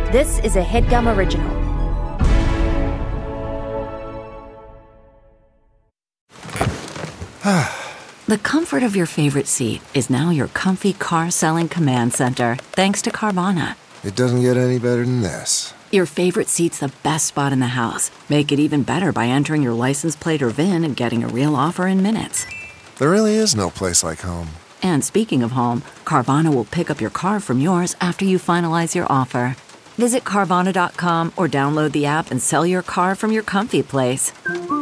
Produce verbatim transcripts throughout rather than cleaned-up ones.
This is a HeadGum original. The comfort of your favorite seat is now your comfy car-selling command center, thanks to Carvana. It doesn't get any better than this. Your favorite seat's the best spot in the house. Make it even better by entering your license plate or V I N and getting a real offer in minutes. There really is no place like home. And speaking of home, Carvana will pick up your car from yours after you finalize your offer. Visit Carvana dot com or download the app and sell your car from your comfy place.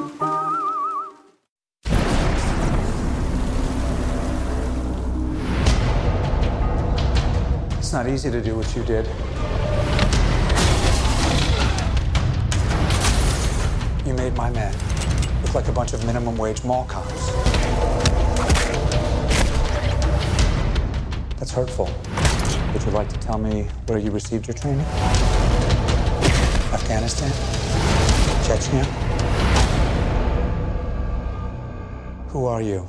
It's not easy to do what you did. You made my men look like a bunch of minimum wage mall cops. That's hurtful. Would you like to tell me where you received your training? Afghanistan? Chechnya? Who are you?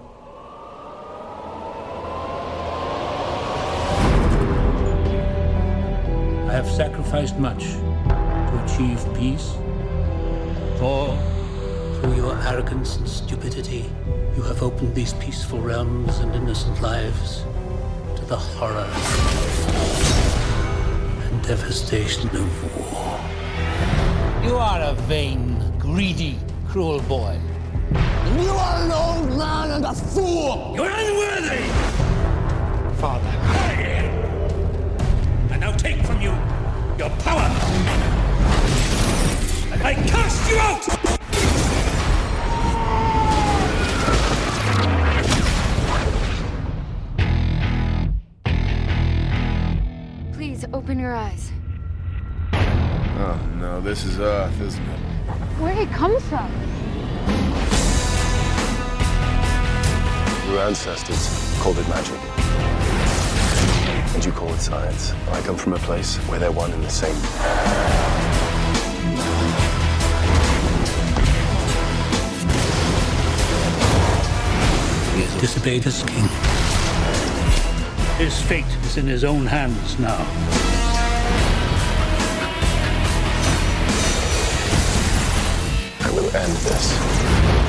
I have sacrificed much to achieve peace. For, through your arrogance and stupidity, you have opened these peaceful realms and innocent lives to the horror and devastation of war. You are a vain, greedy, cruel boy. And you are an old man and a fool! You're unworthy! Father. And now take from you your power! And I cast you out! Please open your eyes. Oh, no, this is Earth, isn't it? Where it comes from? Your ancestors called it magic. And you call it science. I come from a place where they're one and the same. He has disobeyed his king. His fate is in his own hands now. I will end this.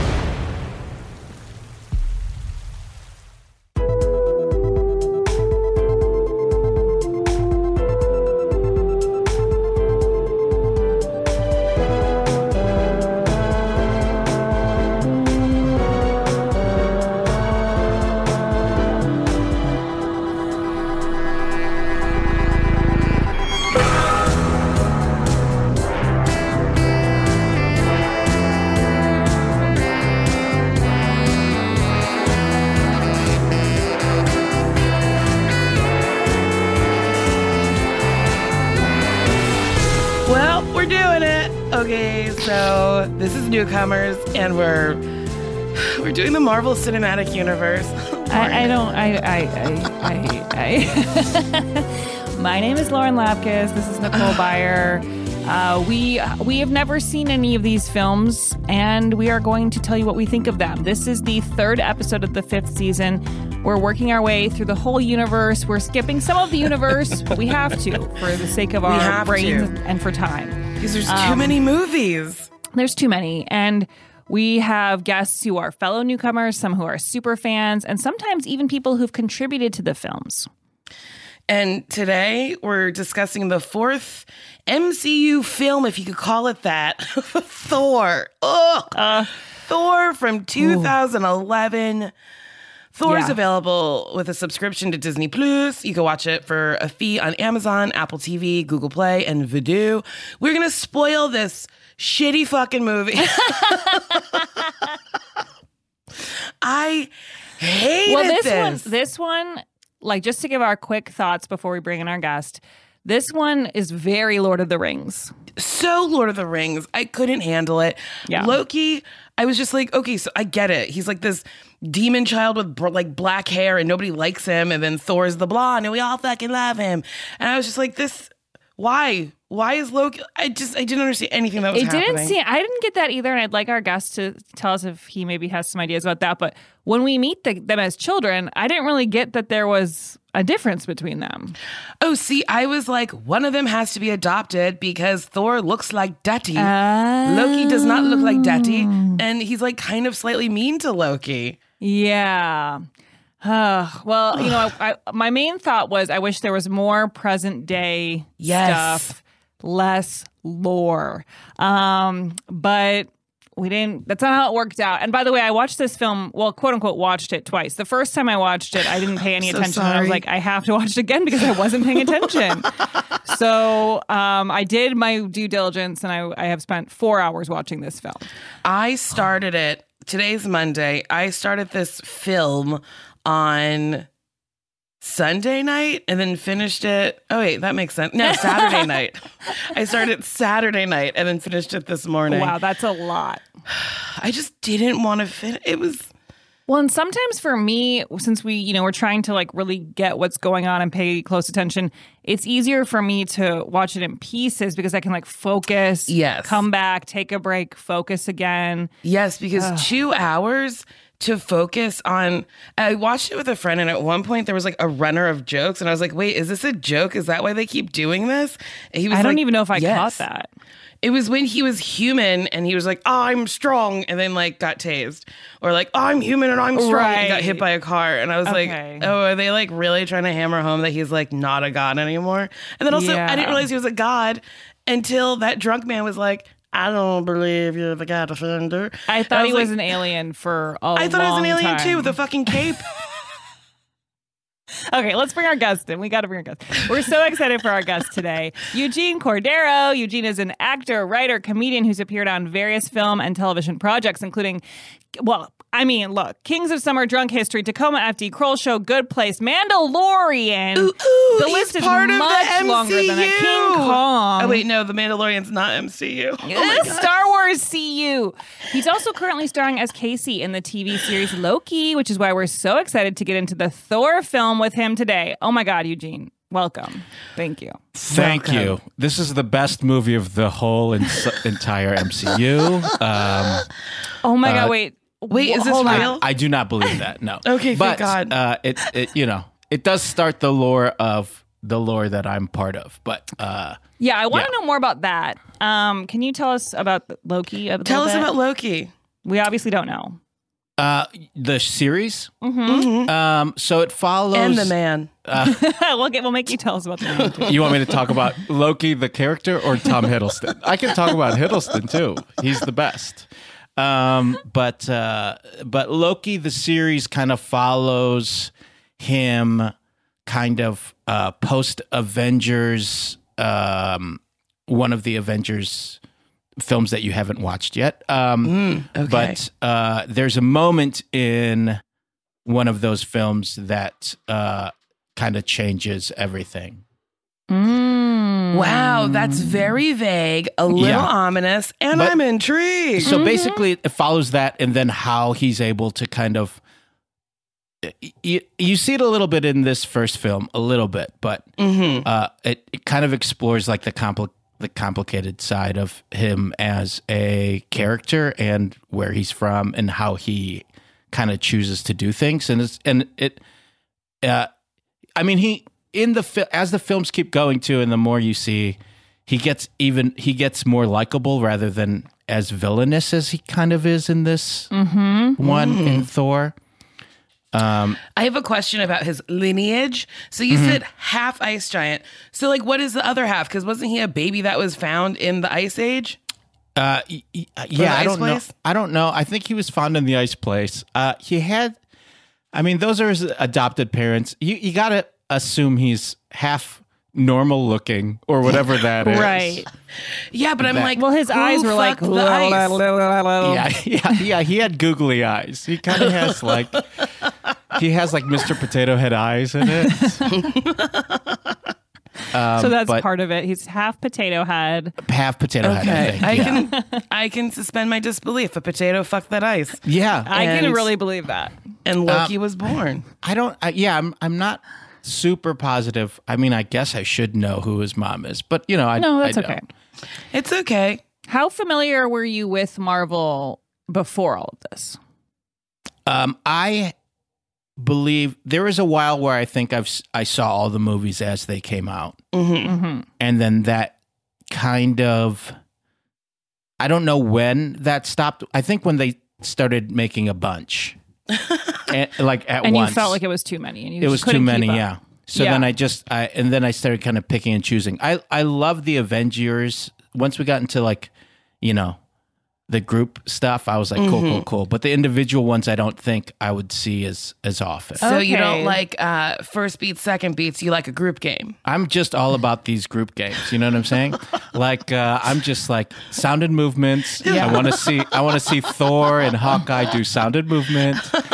Okay, so this is Newcomers, and we're we're doing the Marvel Cinematic Universe. I, I don't. I. I. I. I, I. My name is Lauren Lapkus. This is Nicole Byer. Uh, we we have never seen any of these films, and we are going to tell you what we think of them. This is the third episode of the fifth season. We're working our way through the whole universe. We're skipping some of the universe, but we have to for the sake of our brains to. and for time. Because there's um, too many movies. There's too many. And we have guests who are fellow newcomers, some who are super fans, and sometimes even people who've contributed to the films. And today we're discussing the fourth M C U film, if you could call it that, Thor. Ugh. Uh, Thor from two thousand eleven. Ooh. Thor's yeah. available with a subscription to Disney Plus. You can watch it for a fee on Amazon, Apple T V, Google Play, and Vudu. We're going to spoil this shitty fucking movie. I hated well, this. this. One, this one, like, just to give our quick thoughts before we bring in our guest, this one is very Lord of the Rings. So Lord of the Rings. I couldn't handle it. Yeah. Loki, I was just like, okay, so I get it. He's like this demon child with like black hair and nobody likes him. And then Thor's the blonde and we all fucking love him. And I was just like, this, why? Why is Loki? I just, I didn't understand anything that was it happening. Didn't see, I didn't get that either. And I'd like our guest to tell us if he maybe has some ideas about that. But when we meet the, them as children, I didn't really get that there was a difference between them. Oh, see, I was like, one of them has to be adopted because Thor looks like Daddy. Uh, Loki does not look like Daddy. And he's like kind of slightly mean to Loki. Yeah. Uh, well, you know, I, I, my main thought was I wish there was more present day Yes. stuff, less lore. Um, but we didn't, that's not how it worked out. And by the way, I watched this film, well, quote unquote, watched it twice. The first time I watched it, I didn't pay any So attention. And I was sorry. like, I have to watch it again because I wasn't paying attention. So um, I did my due diligence and I, I have spent four hours watching this film. I started it, today's Monday. I started this film on Sunday night and then finished it. Oh, wait, that makes sense. No, Saturday night. I started Saturday night and then finished it this morning. Wow, that's a lot. I just didn't want to finish. It was. Well, and sometimes for me, since we, you know, we're trying to like really get what's going on and pay close attention, it's easier for me to watch it in pieces because I can like focus, Yes. come back, take a break, focus again. Yes, because two hours to focus on. I watched it with a friend, and at one point there was like a runner of jokes, and I was like, "Wait, is this a joke? Is that why they keep doing this?" And he was I don't like, even know if I yes. caught that. It was when he was human, and he was like, oh, "I'm strong," and then like got tased, or like, oh, "I'm human and I'm strong," and got Right. hit by a car, and I was Okay. like, "Oh, are they like really trying to hammer home that he's like not a god anymore?" And then also, I Yeah. didn't realize he was a god until that drunk man was like, "I don't believe you're the God Defender." I thought And he was like, an alien for a I thought it was an long alien time. too with a fucking cape. Okay, let's bring our guest in. We got to bring our guest. We're so excited for our guest today, Eugene Cordero. Eugene is an actor, writer, comedian who's appeared on various film and television projects, including, well, I mean, look, Kings of Summer, Drunk History, Tacoma F D, Kroll Show, Good Place, Mandalorian. Ooh, ooh, the he's list is part of the much M C U. longer than a King Kong. Oh wait, no, the Mandalorian's not M C U. Oh my Uh, God. Star Wars C U. He's also currently starring as Casey in the T V series Loki, which is why we're so excited to get into the Thor film with him today. Oh my God, Eugene, welcome. Thank you. Thank Welcome. you. This is the best movie of the whole ins- entire M C U. Um, Oh my Uh, God, wait. Wait, is this Hold on. real? I do not believe that. No. Okay, thank but, God. Uh, it, it, you know, it does start the lore of the lore that I'm part of. But uh, Yeah, I want to Yeah. know more about that. Um, can you tell us about Loki a Tell little us bit? about Loki. We obviously don't know. uh, the series. Mm-hmm. Um, so it follows. And the man. we'll get. We'll make you tell us about the man too. You want me to talk about Loki, the character, or Tom Hiddleston? I can talk about Hiddleston too. He's the best. Um, but uh, but Loki, the series, kind of follows him, kind of uh, post Avengers, um, one of the Avengers films that you haven't watched yet. Um, Okay. But uh, there's a moment in one of those films that uh, kind of changes everything. Mm. Wow, that's very vague, a little Yeah. ominous, and But- I'm intrigued. So basically, it follows that, and then how he's able to kind of. You, you see it a little bit in this first film, a little bit, but Mm-hmm. uh, it, it kind of explores like the compli- the complicated side of him as a character and where he's from and how he kind of chooses to do things, and it's and it. Uh, I mean, he in the fi- as the films keep going too, and the more you see, he gets even he gets more likable rather than as villainous as he kind of is in this Mm-hmm. one in Thor. Um, I have a question about his lineage. So you said half ice giant. So like, what is the other half? Because wasn't he a baby that was found in the Ice Age? uh, y- y- the yeah, I ice don't place? know. I don't know. I think he was found in the ice place. Uh, he had, I mean, those are his adopted parents. You you gotta assume he's half normal looking or whatever that is. Right. Yeah, but I'm That- like, Well, his who eyes were like. fucked the ice? Yeah, yeah, yeah. He had googly eyes. He kind of has like, he has like Mister Potato Head eyes in it. Um, So that's but part of it. He's half potato head. half potato head. I Okay, think. I yeah. can I can suspend my disbelief. A potato fucked that ice, Yeah, I can And- really believe that. and Loki was born. I don't. I, yeah, I'm. I'm not super positive. I mean, I guess I should know who his mom is, but you know, I No, that's I okay. don't. It's okay. How familiar were you with Marvel before all of this? Um, I believe there was a while where I think I've s- I saw all the movies as they came out, Mm-hmm. and then that kind of I don't know when that stopped. I think when they started making a bunch, and, like at And once, you felt like it was too many. And you it just was too couldn't many. keep up. Yeah. So Yeah. then I just I and then I started kind of picking and choosing. I I love the Avengers. Once we got into like, you know, the group stuff, I was like, cool, cool, cool. But the individual ones, I don't think I would see as as often. So you Okay. don't like uh, first beats, second beats. You like a group game. I'm just all about these group games. You know what I'm saying? Like uh, I'm just like sounded movements. I want to see. I want to see Thor and Hawkeye do sounded movement.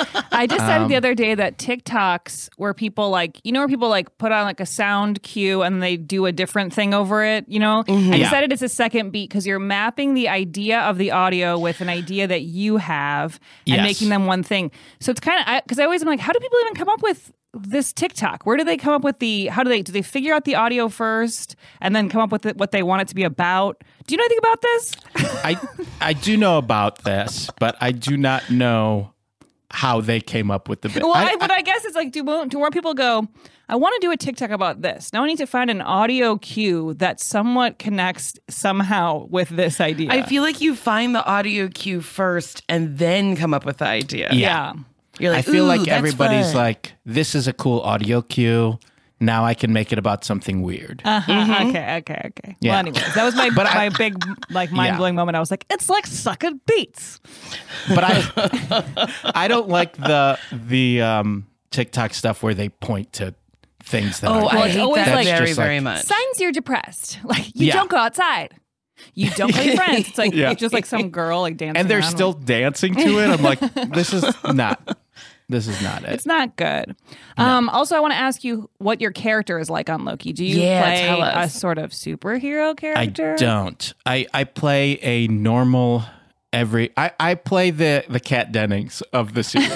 I decided Um, the other day that TikToks where people like, you know, where people like put on like a sound cue and they do a different thing over it, you know? Mm-hmm. I Yeah. decided it's a second beat because you're mapping the idea of the audio with an idea that you have and Yes. making them one thing. So it's kind of, because I, I always am like, how do people even come up with this TikTok? Where do they come up with the, how do they, do they figure out the audio first and then come up with it, what they want it to be about? Do you know anything about this? I I do know about this, but I do not know how they came up with the bit. Well, I- I, but I guess it's like, do more, do more people go, I want to do a TikTok about this. Now I need to find an audio cue that somewhat connects somehow with this idea. I feel like you find the audio cue first and then come up with the idea. yeah. You're I like, feel "Ooh, like that's everybody's fun." like, this is a cool audio cue. Now I can make it about something weird. Uh-huh. Okay, okay, okay. Yeah. Well, anyways, that was my But my I- big like mind blowing moment. I was like, it's like sucking beats. But I I don't like the the um, TikTok stuff where they point to things that Oh, aren't I it's hate always that like- very, just like- very much. Signs you're depressed. Like you Yeah. don't go outside. You don't call your friends. It's like Yeah. it's just like some girl like dancing. and they're around. still dancing to it. I'm like, this is not this is not it. It's not good. Um, also, I want to ask you what your character is like on Loki. Do you Yeah, play tell a us. sort of superhero I character? don't. I, I play a normal every I, I play the the Kat Dennings of the series.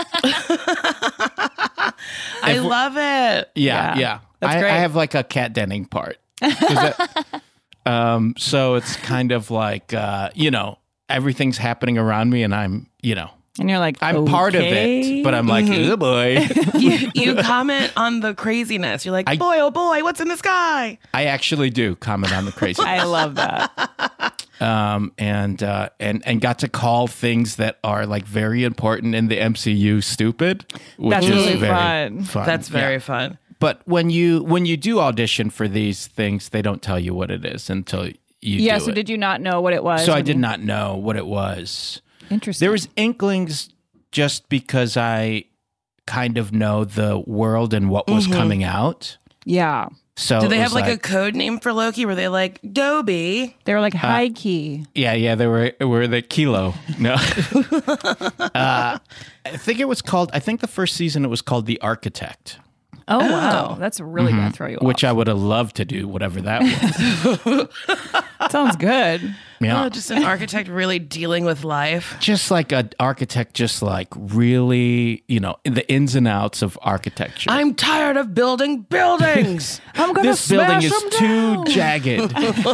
I love it. Yeah, Yeah, yeah. that's I, great. I have like a Kat Denning part. 'Cause that- um, so it's kind of like uh, you know, everything's happening around me, and I'm you know And you're like, I'm part of okay. it, but I'm like, oh boy. You, you comment on the craziness. You're like, I- boy, oh boy, what's in the sky? I actually do comment on the crazy. I love that. um, and uh, and and got to call things that are like very important in the M C U stupid, which That's is really very fun. fun. That's very Yeah. fun. But when you when you do audition for these things, they don't tell you what it is until you Yeah. do So it. did you not know what it was? So I when did you- not know what it was. Interesting. There was inklings just because I kind of know the world and what was coming out. Yeah. So Do they it have was like, a code name for Loki? Were they like Dobie? They were like high key. Yeah, yeah, they were were the Kilo. No, uh, I think it was called. I think the first season it was called The Architect, Oh, wow. That's really going to throw you off. which I would have loved to do, whatever that was. Sounds good. Yeah, Oh, just an architect really dealing with life. just like an architect, just like really, you know, the ins and outs of architecture. I'm tired of building buildings. I'm going to this building is them too down. jagged.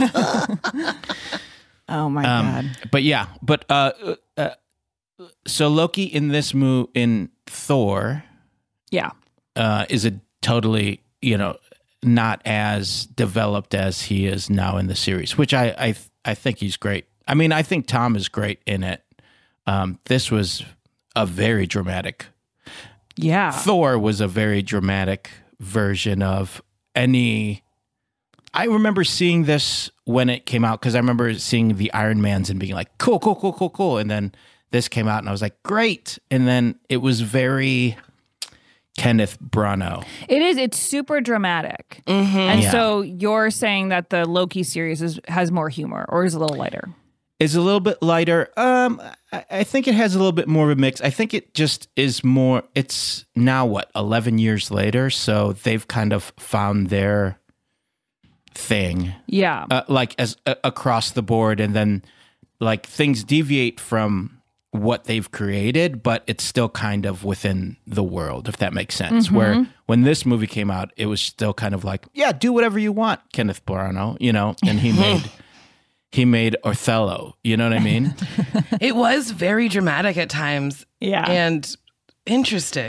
Oh, my Um, God. But yeah, but uh, uh, so Loki in this movie in Thor Yeah. uh, is a totally, you know, not as developed as he is now in the series, which I I I think he's great. I mean, I think Tom is great in it. Um, this was a very dramatic. Yeah. Thor was a very dramatic version of any. I remember seeing this when it came out because I remember seeing the Iron Mans and being like, cool, cool, cool, cool, cool. And then this came out and I was like, great. And then it was very Kenneth Branagh. It is. It's super dramatic. Mm-hmm. And Yeah. so you're saying that the Loki series is, has more humor or is a little lighter? Is a little bit lighter. Um, I, I think it has a little bit more of a mix. I think it just is more. It's now what eleven years later, so they've kind of found their thing, Yeah. uh, like as uh, across the board, and then like things deviate from what they've created, but it's still kind of within the world, if that makes sense. Where when this movie came out, it was still kind of like, yeah, do whatever you want, Kenneth Branagh, you know, and he made. He made Othello. You know what I mean? It was very dramatic at times. Yeah. And interesting.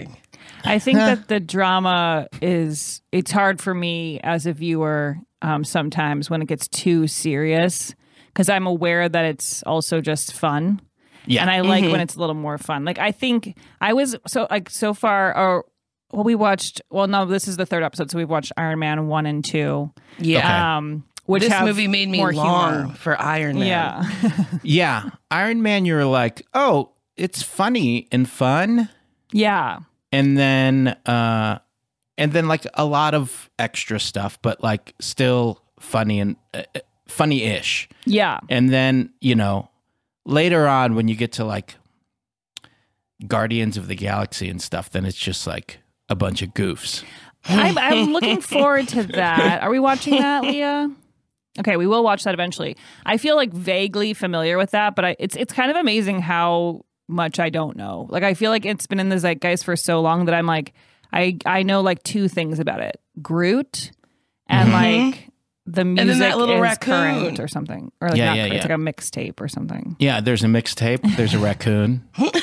I think that the drama is, it's hard for me as a viewer um, sometimes when it gets too serious because I'm aware that it's also just fun. Yeah. And I like Mm-hmm. when it's a little more fun. Like I think I was so like so far or well we watched well no this is the third episode so we've watched Iron Man one and two. Yeah. Okay. Um which This have movie made me more long humor. for Iron Man. Yeah. Yeah. Iron Man, you're like, oh, it's funny and fun. Yeah. And then, uh, and then like a lot of extra stuff, but like still funny and uh, funny-ish. Yeah. And then, you know, later on when you get to like Guardians of the Galaxy and stuff, then it's just like a bunch of goofs. I'm, I'm looking forward to that. Are we watching that, Leah? Okay, we will watch that eventually. I feel like vaguely familiar with that, but I, it's it's kind of amazing how much I don't know. Like I feel like it's been in the zeitgeist for so long that I'm like, I I know like two things about it: Groot and Mm-hmm. like the then music that little is raccoon. current or something, or like Yeah, not yeah, current, it's yeah. like a mixtape or something. Yeah, there's a mixtape. There's a raccoon.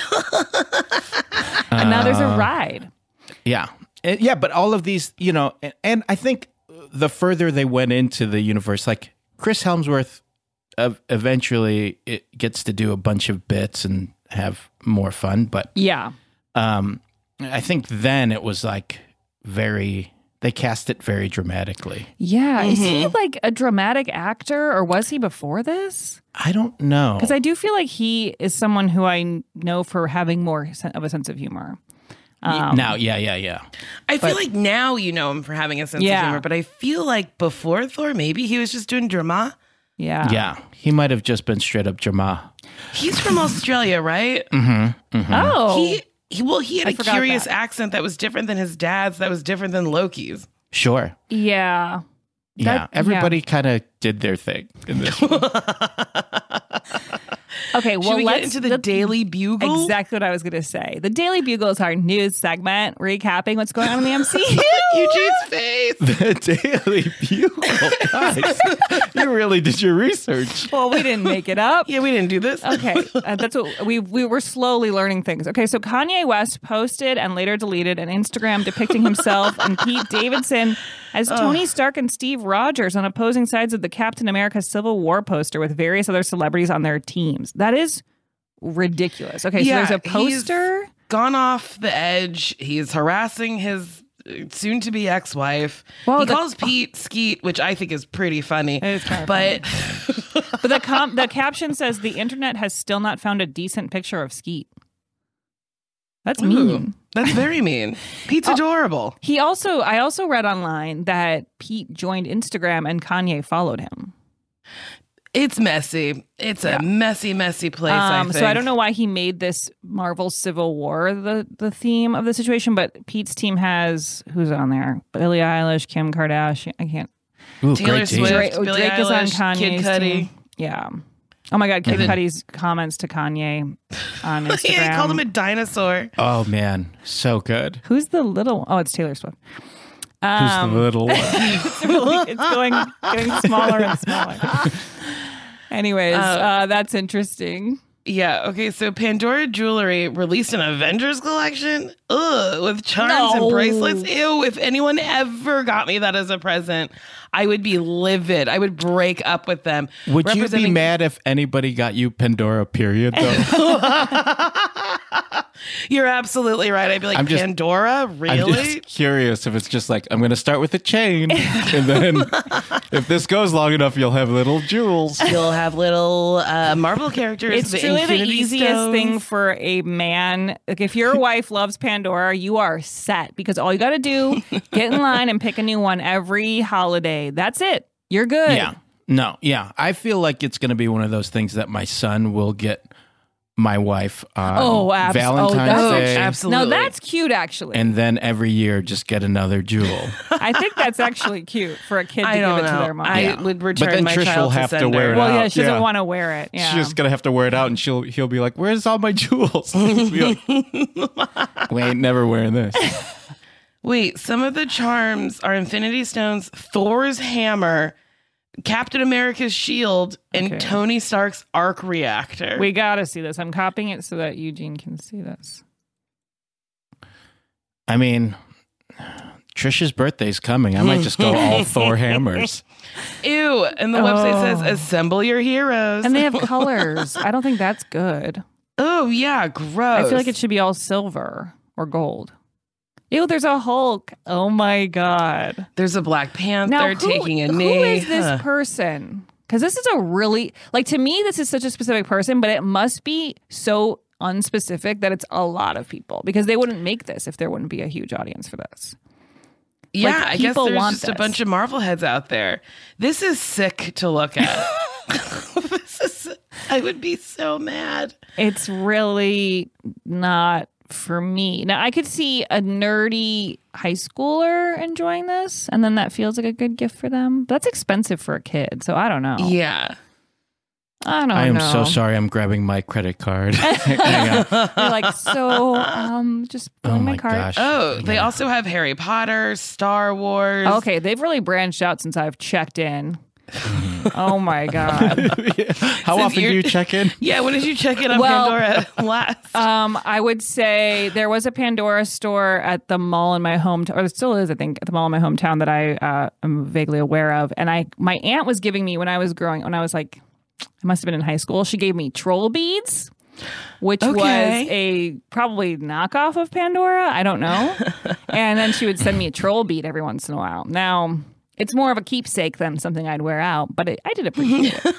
And now there's Uh, a ride. Yeah. And- yeah, but all of these, you know, and, and I think the further they went into the universe, like Chris Hemsworth uh, eventually it gets to do a bunch of bits and have more fun. But Yeah. um, I think then it was like very, they cast it very dramatically. Yeah. Is he Mm-hmm. like a dramatic actor or was he before this? I don't know. Because I do feel like he is someone who I know for having more sen- of a sense of humor. Um, now, yeah, yeah, yeah. I feel But- like now you know him for having a sense Yeah. of humor, but I feel like before Thor, maybe he was just doing drama. Yeah. Yeah, he might have just been straight up drama. He's from Australia, right? Oh. He, he well, he had I a forgot curious that. accent that was different than his dad's. That was different than Loki's. Sure. yeah. Yeah, That- everybody kind of did their thing in this one. Okay. Should Well, we let's get into the Daily Bugle? Exactly what I was going to say. The Daily Bugle is our news segment recapping what's going on in the M C U. Eugene's face. The Daily Bugle. Guys, you really did your research. Well, we didn't make it up. Yeah, we didn't do this. Okay, uh, that's what we we were slowly learning things. Okay, so Kanye West posted and later deleted an Instagram depicting himself and Pete Davidson as Tony Stark and Steve Rogers on opposing sides of the Captain America Civil War poster with various other celebrities on their teams. That is ridiculous. Okay, Yeah, so there's a poster. he's gone off the edge. He's harassing his soon-to-be ex-wife. Well, he the- calls Pete Skeet, which I think is pretty funny. It is kind of but But the com- the caption says the internet has still not found a decent picture of Skeet. That's Ooh, mean. that's very mean. Pete's adorable. He also, I also read online that Pete joined Instagram and Kanye followed him. It's messy. It's a messy, messy place. I Um, think. so I don't know why he made this Marvel Civil War the the theme of the situation, but Pete's team has who's on there? Billie Eilish, Kim Kardashian. I can't. Ooh, Taylor great team. Swift. Drake, Billie Drake is on Eilish, Kanye's Kid Cudi. team. Yeah. Oh my God, Kid then- Cudi's comments to Kanye on Instagram. Yeah, he called him a dinosaur. Oh man, so good. Who's the little? Oh, it's Taylor Swift. Who's Um, the little one? it's, really, it's going getting smaller and smaller. Anyways, uh, that's interesting. Yeah. Okay. So Pandora Jewelry released an Avengers collection. Ugh, with charms No. and bracelets. Ew. If anyone ever got me that as a present, I would be livid. I would break up with them. Would you be Representing- mad if anybody got you Pandora? Period. Though You're absolutely right. I'd be like, I'm just- Pandora? I'm Really? just curious if it's just like I'm going to start with a chain, and then if this goes long enough, you'll have little jewels. You'll have little uh, Marvel characters. It's the truly the Infinity easiest Stones. thing for a man. Like if your wife loves Pandora, you are set because all you got to do get in line and pick a new one every holiday. That's it. You're good. Yeah. No. Yeah. I feel like it's going to be one of those things that my son will get my wife on Oh, abs- oh, Valentine's that's- Day, absolutely. No, that's cute actually. and then every year just get another jewel. I think that's actually cute for a kid to I give don't it to know. their mom. I Yeah. would But return then my Trish child will have to to sender. wear it well, out. yeah, she doesn't Yeah. want to wear it. Yeah. She's just gonna have to wear it out, and she'll he'll be like, "Where's all my jewels?" Be like, we ain't never wearing this. Wait, some of the charms are Infinity Stones, Thor's hammer, Captain America's shield, and Okay. Tony Stark's arc reactor. We got to see this. I'm copying it so that Eugene can see this. I mean, Trisha's birthday's coming. I might just go all Thor hammers. Ew. And the website says, assemble your heroes. And they have colors. I don't think that's good. Oh, yeah. Gross. I feel like it should be all silver or gold. Ew, there's a Hulk. Oh, my God. There's a Black Panther now, who, taking a knee. Who is this huh. person? Because this is a really, like, to me, this is such a specific person, but it must be so unspecific that it's a lot of people, because they wouldn't make this if there wouldn't be a huge audience for this. Yeah, like, I guess there's just this. a bunch of Marvel heads out there. This is sick to look at. This is, I would be so mad. It's really not for me. Now, I could see a nerdy high schooler enjoying this, and then that feels like a good gift for them. But that's expensive for a kid, so I don't know. Yeah. I don't know. I am so sorry. I'm grabbing my credit card. Hang on. You're like, so, um, just pulling Oh my my card. gosh. Oh, they also have Harry Potter, Star Wars. Okay, they've really branched out since I've checked in. Oh my God. How Since often do you're- you check in? Yeah, when did you check in on Well, Pandora last? Um, I would say there was a Pandora store at the mall in my hometown, or there still is, I think, at the mall in my hometown that I uh, am vaguely aware of. And I, my aunt was giving me when I was growing, when I was like, I must have been in high school. She gave me troll beads, which Okay. was a probably knockoff of Pandora. I don't know. And then she would send me a troll bead every once in a while. Now, it's more of a keepsake than something I'd wear out, but it, I did appreciate it.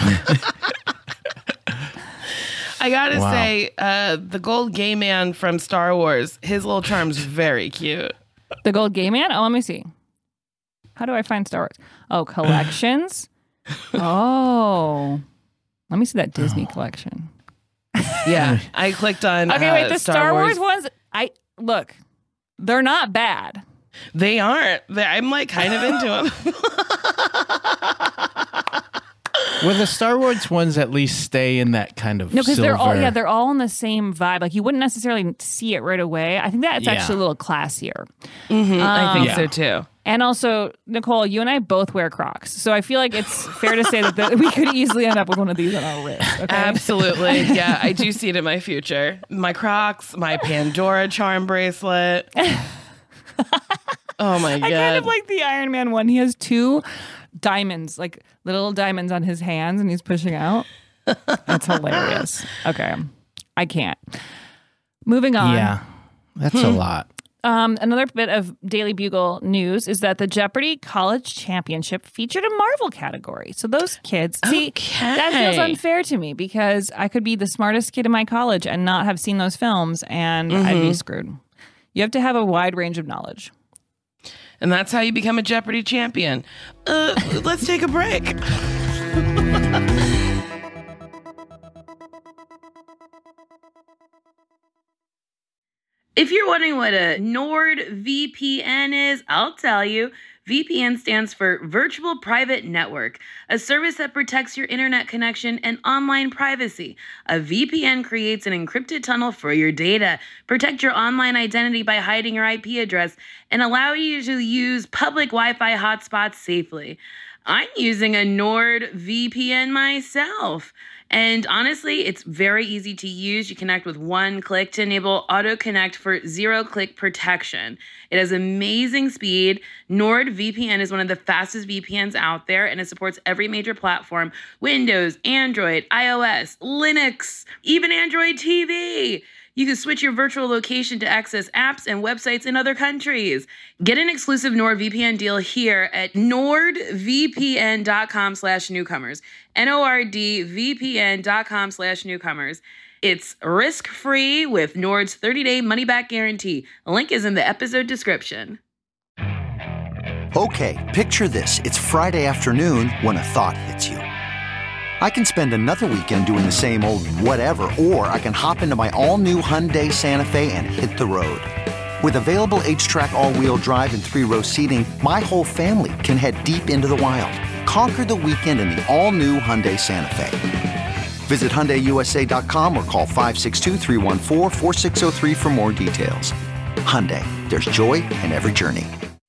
I gotta Wow. say, uh, the gold gay man from Star Wars, his little charm's very cute. The Gold Gay Man? Oh, let me see. How do I find Star Wars? Oh, collections? Oh. Let me see that Disney collection. Yeah, I clicked on Okay, uh, wait, the Star, Star, Wars. Wars ones, I look, they're not bad. They aren't. They, I'm like kind of into them. Will the Star Wars ones at least stay in that kind of No, because silver? they're all yeah, they're all in the same vibe. Like you wouldn't necessarily see it right away. I think that's Yeah. actually a little classier. Mm-hmm, I think Yeah. so too. And also, Nicole, you and I both wear Crocs, so I feel like it's fair to say that the, we could easily end up with one of these on our wrist. Okay? Absolutely. Yeah, I do see it in my future. My Crocs, my Pandora charm bracelet. Oh my God. I kind of like the Iron Man one. He has two diamonds, like little diamonds on his hands, and he's pushing out. That's hilarious. Okay. I can't. Moving on. Yeah, that's a lot. Um, another bit of Daily Bugle news is that the Jeopardy College Championship featured a Marvel category. So those kids, see, Okay. that feels unfair to me because I could be the smartest kid in my college and not have seen those films, and I'd be screwed. You have to have a wide range of knowledge. And that's how you become a Jeopardy champion. Uh, let's take a break. If you're wondering what a NordVPN is, I'll tell you. V P N stands for Virtual Private Network, a service that protects your internet connection and online privacy. A V P N creates an encrypted tunnel for your data, protect your online identity by hiding your I P address, and allow you to use public Wi-Fi hotspots safely. I'm using a NordVPN myself. And honestly, it's very easy to use. You connect with one click to enable auto connect for zero click protection. It has amazing speed. NordVPN is one of the fastest V P Ns out there, and it supports every major platform: Windows, Android, iOS, Linux, even Android T V. You can switch your virtual location to access apps and websites in other countries. Get an exclusive NordVPN deal here at nordvpn.com slash newcomers. N-O-R-D-V-P-N.com slash newcomers. It's risk-free with Nord's thirty-day money-back guarantee. A link is in the episode description. Okay, picture this. It's Friday afternoon when a thought hits you. I can spend another weekend doing the same old whatever, or I can hop into my all-new Hyundai Santa Fe and hit the road. With available H-Track all-wheel drive and three-row seating, my whole family can head deep into the wild. Conquer the weekend in the all-new Hyundai Santa Fe. Visit Hyundai U S A dot com or call five six two, three one four, four six zero three for more details. Hyundai, there's joy in every journey.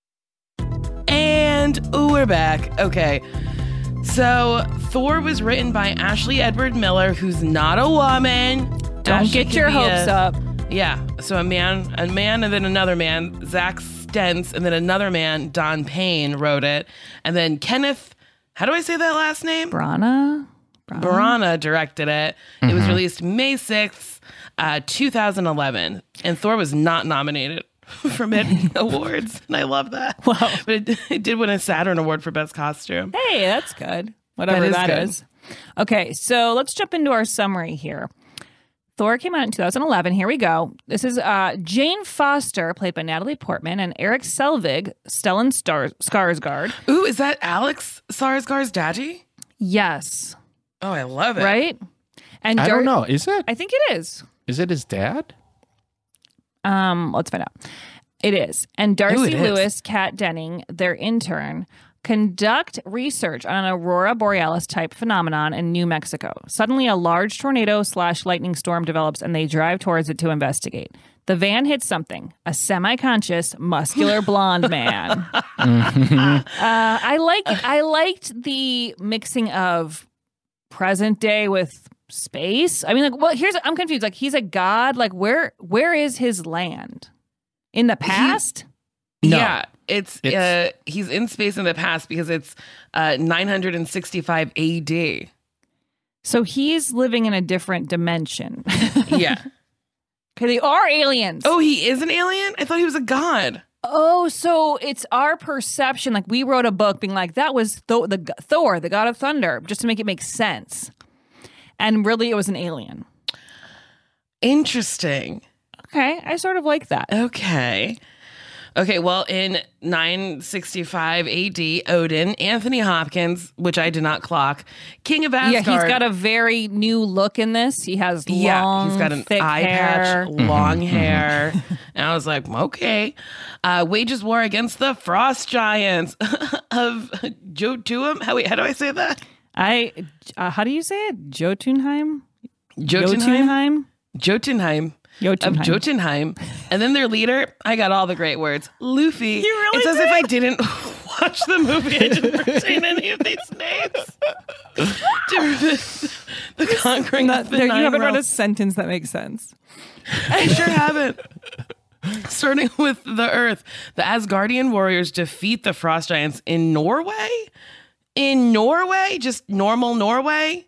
And we're back. Okay. So Thor was written by Ashley Edward Miller, who's not a woman. Don't Ashley get your could be hopes a- up. Yeah. So a man, a man, and then another man, Zach Stentz, and then another man, Don Payne, wrote it. And then Kenneth, how do I say that last name? Branagh? Branagh, Branagh directed it. Mm-hmm. It was released May sixth, uh, two thousand eleven. And Thor was not nominated for many awards. And I love that. Wow. But it, it did win a Saturn Award for Best Costume. Hey, that's good. Whatever That is that good. is. Okay, so let's jump into our summary here. Thor came out in two thousand eleven. Here we go. This is uh, Jane Foster, played by Natalie Portman, and Eric Selvig, Stellan Star- Skarsgård. Ooh, is that Alex Skarsgård's daddy? Yes. Oh, I love it. Right? And I Dar- don't know. Is it? I think it is. Is it his dad? Um, let's find out. It is. And Darcy Ooh, it is. Lewis, Kat Denning, their intern, conduct research on an aurora borealis type phenomenon in New Mexico. Suddenly, a large tornado slash lightning storm develops, and they drive towards it to investigate. The van hits something, a semi-conscious, muscular blonde man. uh, I like. I liked the mixing of present day with space. I mean, like, well, here's I'm confused. Like, he's a god. Like, where where is his land? In the past? No. Yeah, it's, It's- uh, he's in space in the past because it's uh, nine hundred sixty-five A D. So he's living in a different dimension. Yeah. Okay, they are aliens. Oh, he is an alien? I thought he was a god. Oh, so it's our perception. Like, we wrote a book being like, that was Thor, the g- Thor, the god of thunder, just to make it make sense. And really, it was an alien. Interesting. Okay, I sort of like that. Okay. Okay, well, in nine sixty-five A D, Odin, Anthony Hopkins, which I did not clock, King of Asgard. Yeah, he's got a very new look in this. He has long, Yeah, he's got an thick eye hair. patch, long hair. And I was like, okay. Uh, wages war against the frost giants of Jotunheim. How, wait, how do I say that? I, uh, how do you say it? Jotunheim? Jotunheim? Jotunheim. Jotunheim. Of Jotunheim. And then their leader, I got all the great words. Luffy. You really It's as did? if I didn't watch the movie. I didn't retain any of these names. the, the Conquering Not- of the there- Nine you haven't read a Realms. sentence that makes sense. I sure haven't. Starting with the Earth, the Asgardian warriors defeat the frost giants in Norway? In Norway? Just normal Norway?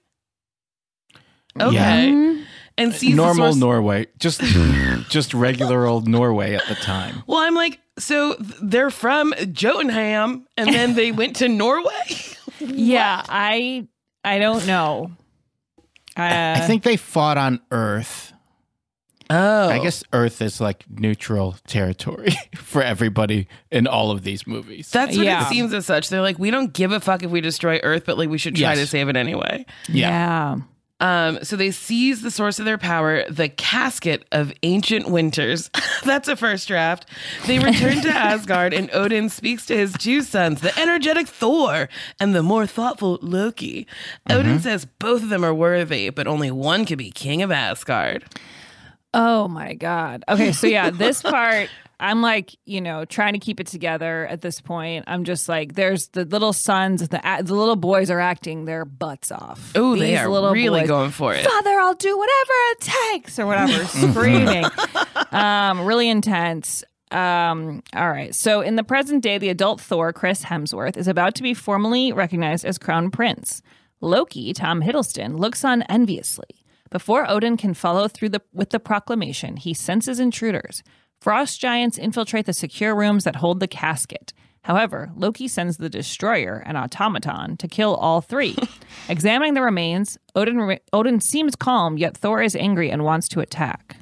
Okay. Yeah. And sees Normal the source- Norway. Just just regular old Norway at the time. Well, I'm like, so th- they're from Jotunheim and then they went to Norway? Yeah, I I don't know. Uh, I think they fought on Earth. Oh. I guess Earth is like neutral territory for everybody in all of these movies. That's what Yeah. it seems as such. They're like, we don't give a fuck if we destroy Earth, but like we should try Yes. to save it anyway. yeah. Um, so they seize the source of their power, the casket of ancient winters. That's a first draft. They return to Asgard, and Odin speaks to his two sons, the energetic Thor and the more thoughtful Loki. Odin says both of them are worthy, but only one can be king of Asgard. Oh my God. Okay, so yeah, this part, I'm like, you know, trying to keep it together at this point. I'm just like, there's the little sons, the the little boys are acting their butts off. Oh, they These are little really boys, going for it. Father, I'll do whatever it takes, or whatever, screaming. Um, really intense. Um, all right. So in the present day, the adult Thor, Chris Hemsworth, is about to be formally recognized as Crown Prince. Loki, Tom Hiddleston, looks on enviously. Before Odin can follow through the, with the proclamation, he senses intruders. Frost giants infiltrate the secure rooms that hold the casket. However, Loki sends the Destroyer, an automaton, to kill all three. Examining the remains, Odin, Odin seems calm, yet Thor is angry and wants to attack.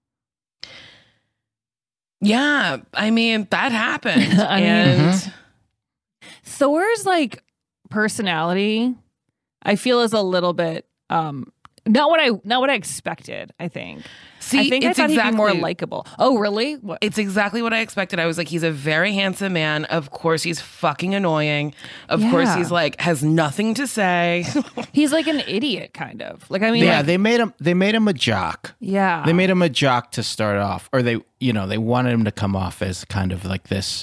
Yeah, I mean, that happened. I mean- and Thor's like personality, I feel, is a little bit um not what I not what I expected. I think. See, I think I it's thought he'd be more exactly- likable. Oh, really? What? it's exactly what I expected. I was like, he's a very handsome man. Of course, he's fucking annoying. Of course, Yeah. he's like, has nothing to say. He's like an idiot, kind of. Like I mean, Yeah, like, they made him. They made him a jock. yeah, They made him a jock to start off, or they, you know, they wanted him to come off as kind of like this,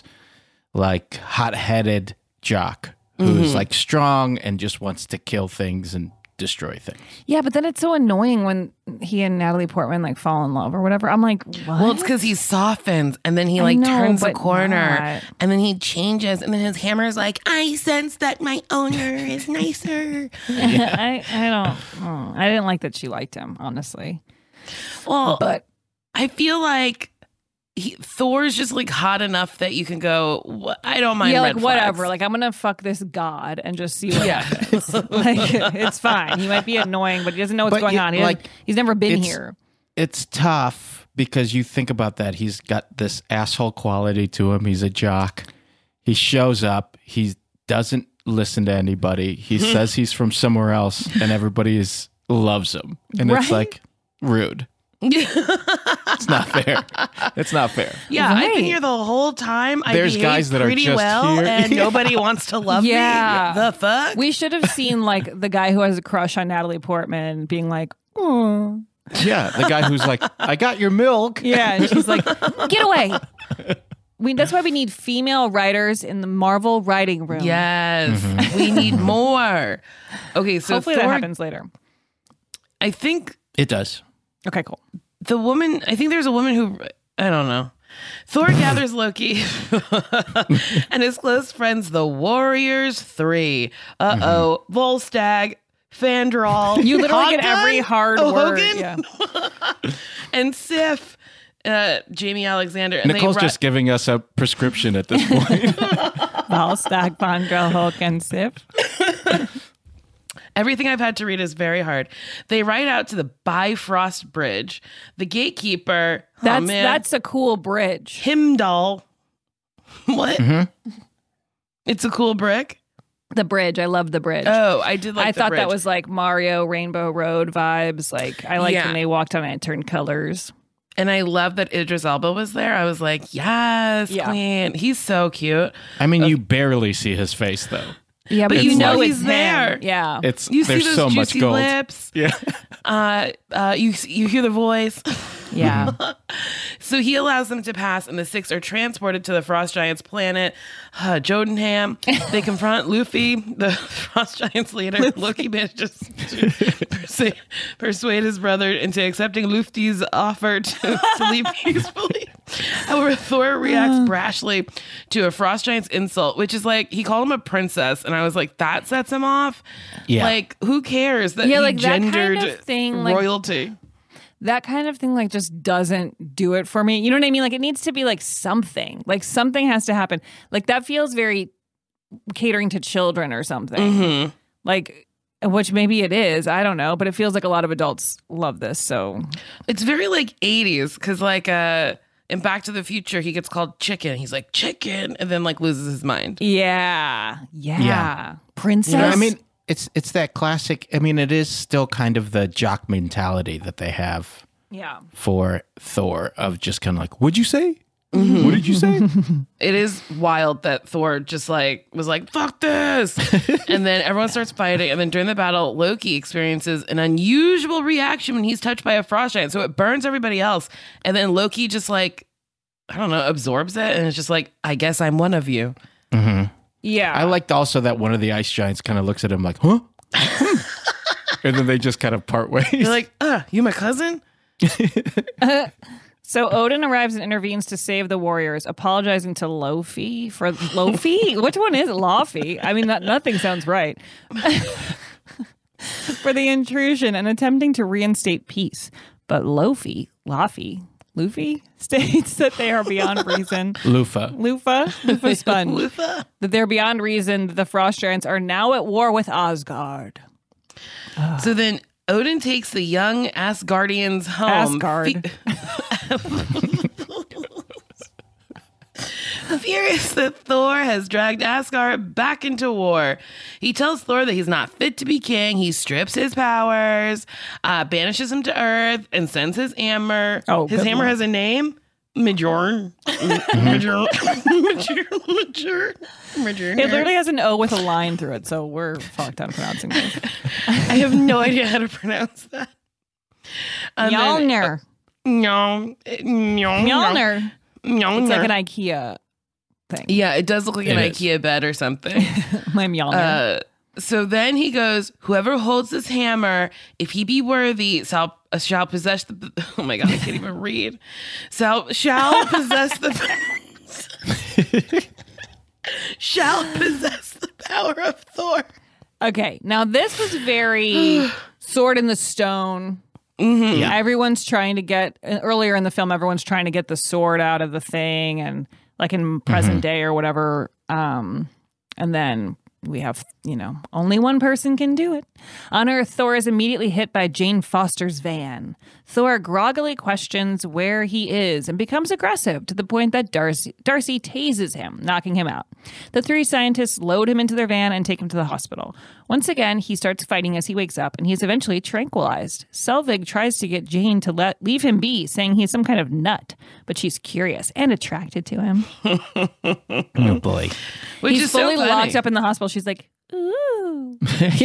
like hot-headed jock who's Mm-hmm. like strong and just wants to kill things and destroy things. Yeah, but then it's so annoying when he and Natalie Portman like fall in love or whatever. I'm like, what? Well, it's because he softens and then he I like know, turns the but corner not. and then he changes and then his hammer's like, I sense that my owner is nicer. I, I don't. oh, I didn't like that she liked him, honestly. Well, But I feel like he, Thor's just like hot enough that you can go, "Wha- I don't mind yeah, red like whatever. flags." Like I'm gonna fuck this god and just see what Yeah. happens. Like it's fine. He might be annoying, but he doesn't know what's But going you- on. He like, doesn't- he's never been it's- here. It's tough because you think about that. He's got this asshole quality to him. He's a jock. He shows up. He doesn't listen to anybody. He says he's from somewhere else, and everybody is loves him. And it's Right? like rude. It's not fair. It's not fair. Yeah, I've been Right. here the whole time. I There's behave guys that are pretty just well, here. and nobody wants to love Yeah. me. The fuck? We should have seen like the guy who has a crush on Natalie Portman being like, oh. Yeah, the guy who's like, I got your milk. Yeah, and she's like, get away. We, that's why we need female writers in the Marvel writing room. Yes, Mm-hmm. we need more. Okay, so Hopefully Thor, that happens later. I think It does. Okay, cool. the woman, I think there's a woman who, I don't know. Thor gathers Loki and his close friends, the Warriors Three. Uh oh, Volstagg, Fandral. You literally get Hoggun? every hard oh, word. Hogan? Yeah. and Sif, uh, Jamie Alexander. And Nicole's they ri- just giving us a prescription at this point. Volstagg, Fandral, Hulk, and Sif. Everything I've had to read is very hard. They ride out to the Bifrost Bridge. The gatekeeper, That's oh man, that's a cool bridge. Himdall. What? Mm-hmm. It's a cool brick. The bridge. I love the bridge. Oh, I did like I the thought bridge. that was like Mario Rainbow Road vibes. Like I liked Yeah. when they walked on it and turned colors. And I love that Idris Elba was there. I was like, yes, Yeah. queen. He's so cute. I mean, you barely see his face, though. Yeah, but It's you know like- it's he's there. him. Yeah. It's You see there's those so much juicy gold. lips. Yeah. Uh, uh, you you hear the voice. Yeah. So he allows them to pass, and the six are transported to the Frost Giants' planet, uh, Jotunheim. They confront Luffy, the Frost Giants' leader. Loki manages to persuade, persuade his brother into accepting Luffy's offer to, to leave peacefully. However, Thor reacts brashly to a Frost Giant's insult, which is like, he called him a princess, and I was like, that sets him off? Yeah. Like, who cares that Yeah, he like that kind gendered of thing, like- royalty? That kind of thing like just doesn't do it for me. You know what I mean? Like it needs to be like something. Like something has to happen. Like that feels very catering to children or something. Mm-hmm. Like which maybe it is. I don't know, but it feels like a lot of adults love this. So It's very like eighties because like uh in Back to the Future he gets called chicken. He's like chicken and then like loses his mind. yeah. Yeah. Yeah. Princess. You know, I mean, it's it's that classic. I mean, it is still kind of the jock mentality that they have yeah. for Thor of just kind of like, what'd you say? What did you say? It is wild that Thor just like was like fuck this and then everyone starts fighting and then during the battle Loki experiences an unusual reaction when he's touched by a frost giant, so it burns everybody else and then Loki just like I don't know absorbs it and it's just like I guess I'm one of you. Mm-hmm. Yeah. I liked also that one of the ice giants kind of looks at him like, huh? And then they just kind of part ways. You're like, uh, you my cousin? So Odin arrives and intervenes to save the warriors, apologizing to Lofi for Lofi. Which one is it? Lofi? I mean, that, nothing sounds right. For the intrusion and attempting to reinstate peace, but Lofi, Laffy, Luffy states that they are beyond reason. Lufa. Lufa, Lufa Sponge. Lufa. That they're beyond reason. That the Frost Giants are now at war with Asgard. So then Odin takes the young Asgardians home. Asgard. Furious that Thor has dragged Asgard back into war. He tells Thor that he's not fit to be king. He strips his powers, uh, banishes him to Earth, and sends his hammer. Oh, his good hammer Lord. has a name. Midjorn. Midjorn. Midjorn. Midjorn. Midjorn. It literally has an O with a line through it, so we're fucked on pronouncing this. I have no idea how to pronounce that. And then- Mjolnir. No. Mjolnir. Mjolnir. Mjolnir. It's like an IKEA thing. Yeah, it does look like an It is. IKEA bed or something. My Mjolnir. Uh, So then he goes, whoever holds this hammer, if he be worthy, shall, uh, shall possess the... Oh my God, I can't even read. Shall, shall possess the... shall possess the power of Thor. Okay, now this was very sword in the stone. Mm-hmm. Yeah. Everyone's trying to get... Earlier in the film, everyone's trying to get the sword out of the thing, and like in present mm-hmm. day or whatever. Um, and then... We have, you know, only one person can do it. On Earth, Thor is immediately hit by Jane Foster's van. Thor groggily questions where he is and becomes aggressive to the point that Darcy, Darcy tases him, knocking him out. The three scientists load him into their van and take him to the hospital. Once again, he starts fighting as he wakes up, and he is eventually tranquilized. Selvig tries to get Jane to let leave him be, saying he's some kind of nut, but she's curious and attracted to him. Oh, boy. Which he's is fully so funny. locked up in the hospital. She's like, ooh.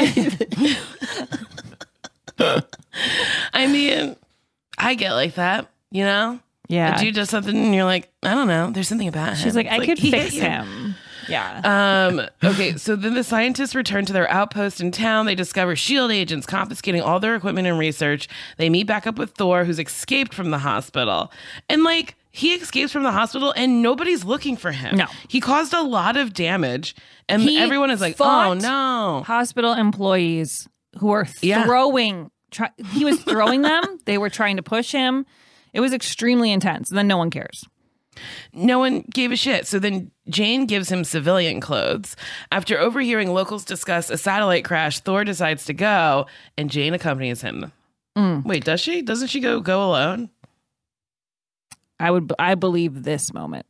I mean, I get like that, you know? Yeah. A dude does something and you're like, I don't know. There's something about him. She's like, It's I could he fix hit you. him. Yeah. Um, okay, so then the scientists return to their outpost in town. They discover SHIELD agents confiscating all their equipment and research. They meet back up with Thor, who's escaped from the hospital. And like, he escapes from the hospital and nobody's looking for him. No. He caused a lot of damage. And He everyone is like, oh fought no. Hospital employees who are Yeah. throwing, try, he was throwing them. They were trying to push him. It was extremely intense. And then no one cares. No one gave a shit. So then Jane gives him civilian clothes. After overhearing locals discuss a satellite crash, Thor decides to go, and Jane accompanies him. Mm. Wait, does she? Doesn't she go go alone? I would, I believe this moment.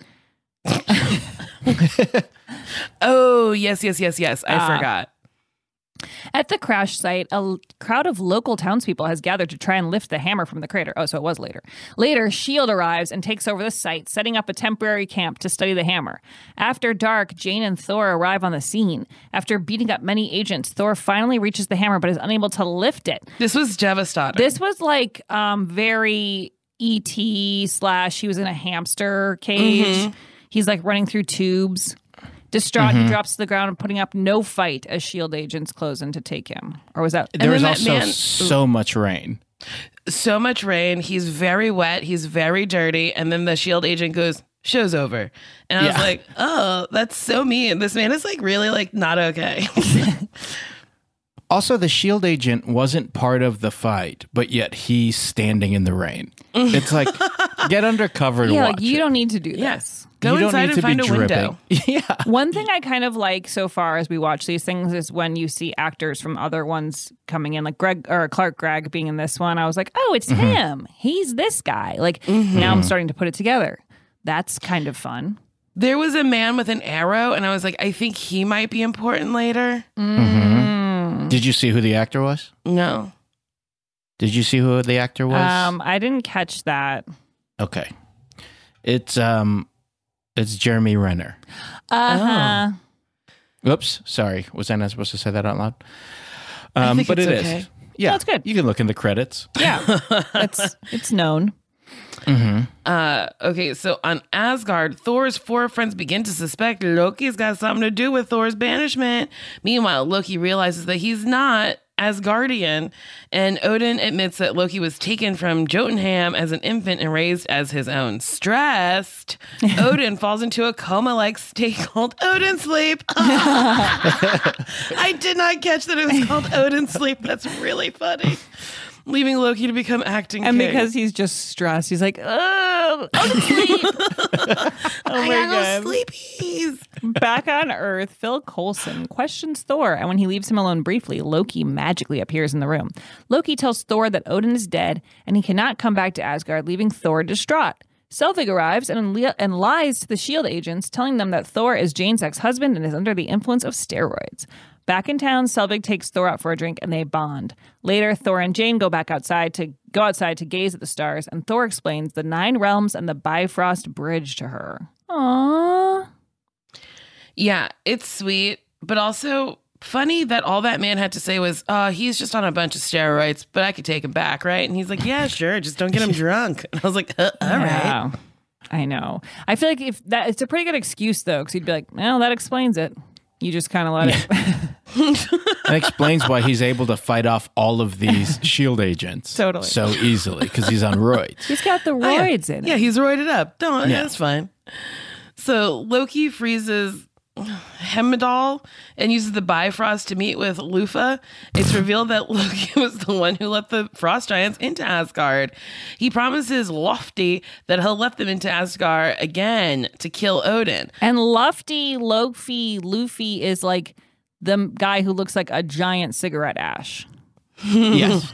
Oh, yes, yes, yes, yes. I Ah. forgot. At the crash site, a l- crowd of local townspeople has gathered to try and lift the hammer from the crater. Oh, so it was later. Later, SHIELD arrives and takes over the site, setting up a temporary camp to study the hammer. After dark, Jane and Thor arrive on the scene. After beating up many agents, Thor finally reaches the hammer but is unable to lift it. This was devastating. This was like um, very E T slash he was in a hamster cage. Mm-hmm. He's like running through tubes. Distraught, Mm-hmm. he drops to the ground and putting up no fight as SHIELD agents close in to take him. Or was that... There was then that also man- so much rain. So much rain. He's very wet. He's very dirty. And then the SHIELD agent goes, show's over. And I was Yeah. like, oh, that's so mean. This man is like really like not okay. Also, the SHIELD agent wasn't part of the fight, but yet he's standing in the rain. It's like, get undercover to Yeah, watch like you it. don't need to do this. Yes. Go You don't inside need and to find be a window. dripping. Yeah. One thing I kind of like so far as we watch these things is when you see actors from other ones coming in, like Greg or Clark Gregg being in this one. I was like, oh, it's Mm-hmm. him. He's this guy. Like Mm-hmm. now I'm starting to put it together. That's kind of fun. There was a man with an arrow, and I was like, I think he might be important later. Mm. Did you see who the actor was? No. Did you see who the actor was? Um, I didn't catch that. Okay. It's um it's Jeremy Renner. Uh-huh. Oops, sorry. Was I not supposed to say that out loud? I Um think but it's it is. okay. Yeah. That's good. You can look in the credits. Yeah. it's it's known. Uh, okay, so on Asgard, Thor's four friends begin to suspect Loki's got something to do with Thor's banishment. Meanwhile, Loki realizes that he's not Asgardian, and Odin admits that Loki was taken from Jotunheim as an infant and raised as his own. Stressed, Odin falls into a coma-like state called Odin Sleep. I did not catch that it was called Odin Sleep. That's really funny. Leaving Loki to become acting And king. because he's just stressed, he's like, oh, oh sleep. oh I my got God. no sleepies. Back on Earth, Phil Coulson questions Thor, and when he leaves him alone briefly, Loki magically appears in the room. Loki tells Thor that Odin is dead, and he cannot come back to Asgard, leaving Thor distraught. Selvig arrives and, li- and lies to the SHIELD agents, telling them that Thor is Jane's ex-husband and is under the influence of steroids. Back in town, Selvig takes Thor out for a drink and they bond. Later, Thor and Jane go back outside to go outside to gaze at the stars, and Thor explains the Nine Realms and the Bifrost Bridge to her. Aww. Yeah, it's sweet, but also funny that all that man had to say was, uh, he's just on a bunch of steroids, but I could take him back, right? And he's like, yeah, sure, just don't get him drunk. And I was like, uh, all right. Yeah, I know. I feel like if that it's a pretty good excuse though, because he'd be like, well, that explains it. You just kind of let it. That explains why he's able to fight off all of these SHIELD agents Totally. so easily, because he's on roids. He's got the Oh, yeah. roids in it. Yeah, he's roided up. Don't, Yeah. that's fine. So Loki freezes Heimdall and uses the Bifrost to meet with Lufa. It's revealed that Loki was the one who let the Frost Giants into Asgard. He promises Lofty that he'll let them into Asgard again to kill Odin. And Lofty, Lofi, Luffy is like the guy who looks like a giant cigarette ash. Yes.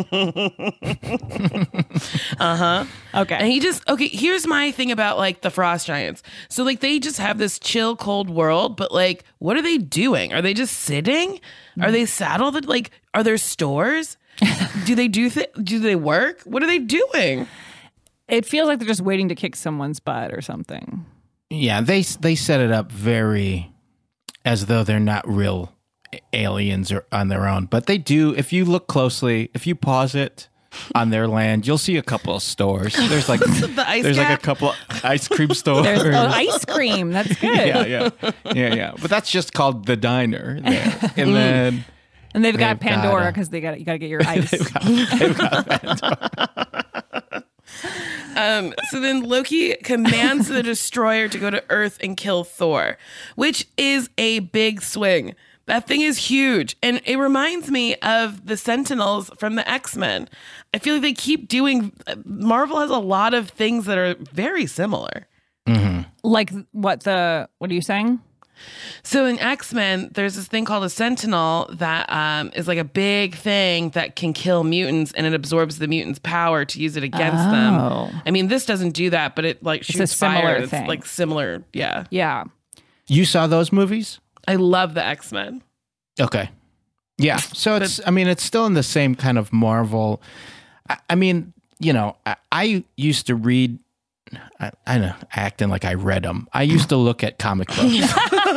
Uh-huh. Okay. And he just, okay, here's my thing about like the Frost Giants. So like they just have this chill, cold world, but like, what are they doing? Are they just sitting? Are they saddled? Like, are there stores? do they do, th- do they work? What are they doing? It feels like they're just waiting to kick someone's butt or something. Yeah, they they set it up very as though they're not real aliens or on their own, but they do. If you look closely, if you pause it on their land, you'll see a couple of stores. There's like the ice there's cap? like a couple of ice cream stores. There's oh, ice cream. That's good. yeah, yeah, yeah, yeah. But that's just called the diner there, and then And they've got They've got Pandora a- because they got you got to get your ice. they've got, they've got Pandora. Um, so then Loki commands the Destroyer to go to Earth and kill Thor, which is a big swing. That thing is huge. And it reminds me of the Sentinels from the X-Men. I feel like they keep doing, Marvel has a lot of things that are very similar. Like what the what are you saying? So in X-Men, there's this thing called a Sentinel that um, is like a big thing that can kill mutants, and it absorbs the mutants' power to use it against Oh. them. I mean, this doesn't do that, but it like It's a shoots similar fire. thing. It's like similar. Yeah. Yeah. You saw those movies? I love the X-Men. Okay. Yeah. So it's, I mean, it's still in the same kind of Marvel. I, I mean, you know, I, I used to read, I, I know, acting like I read them. I used to look at comic books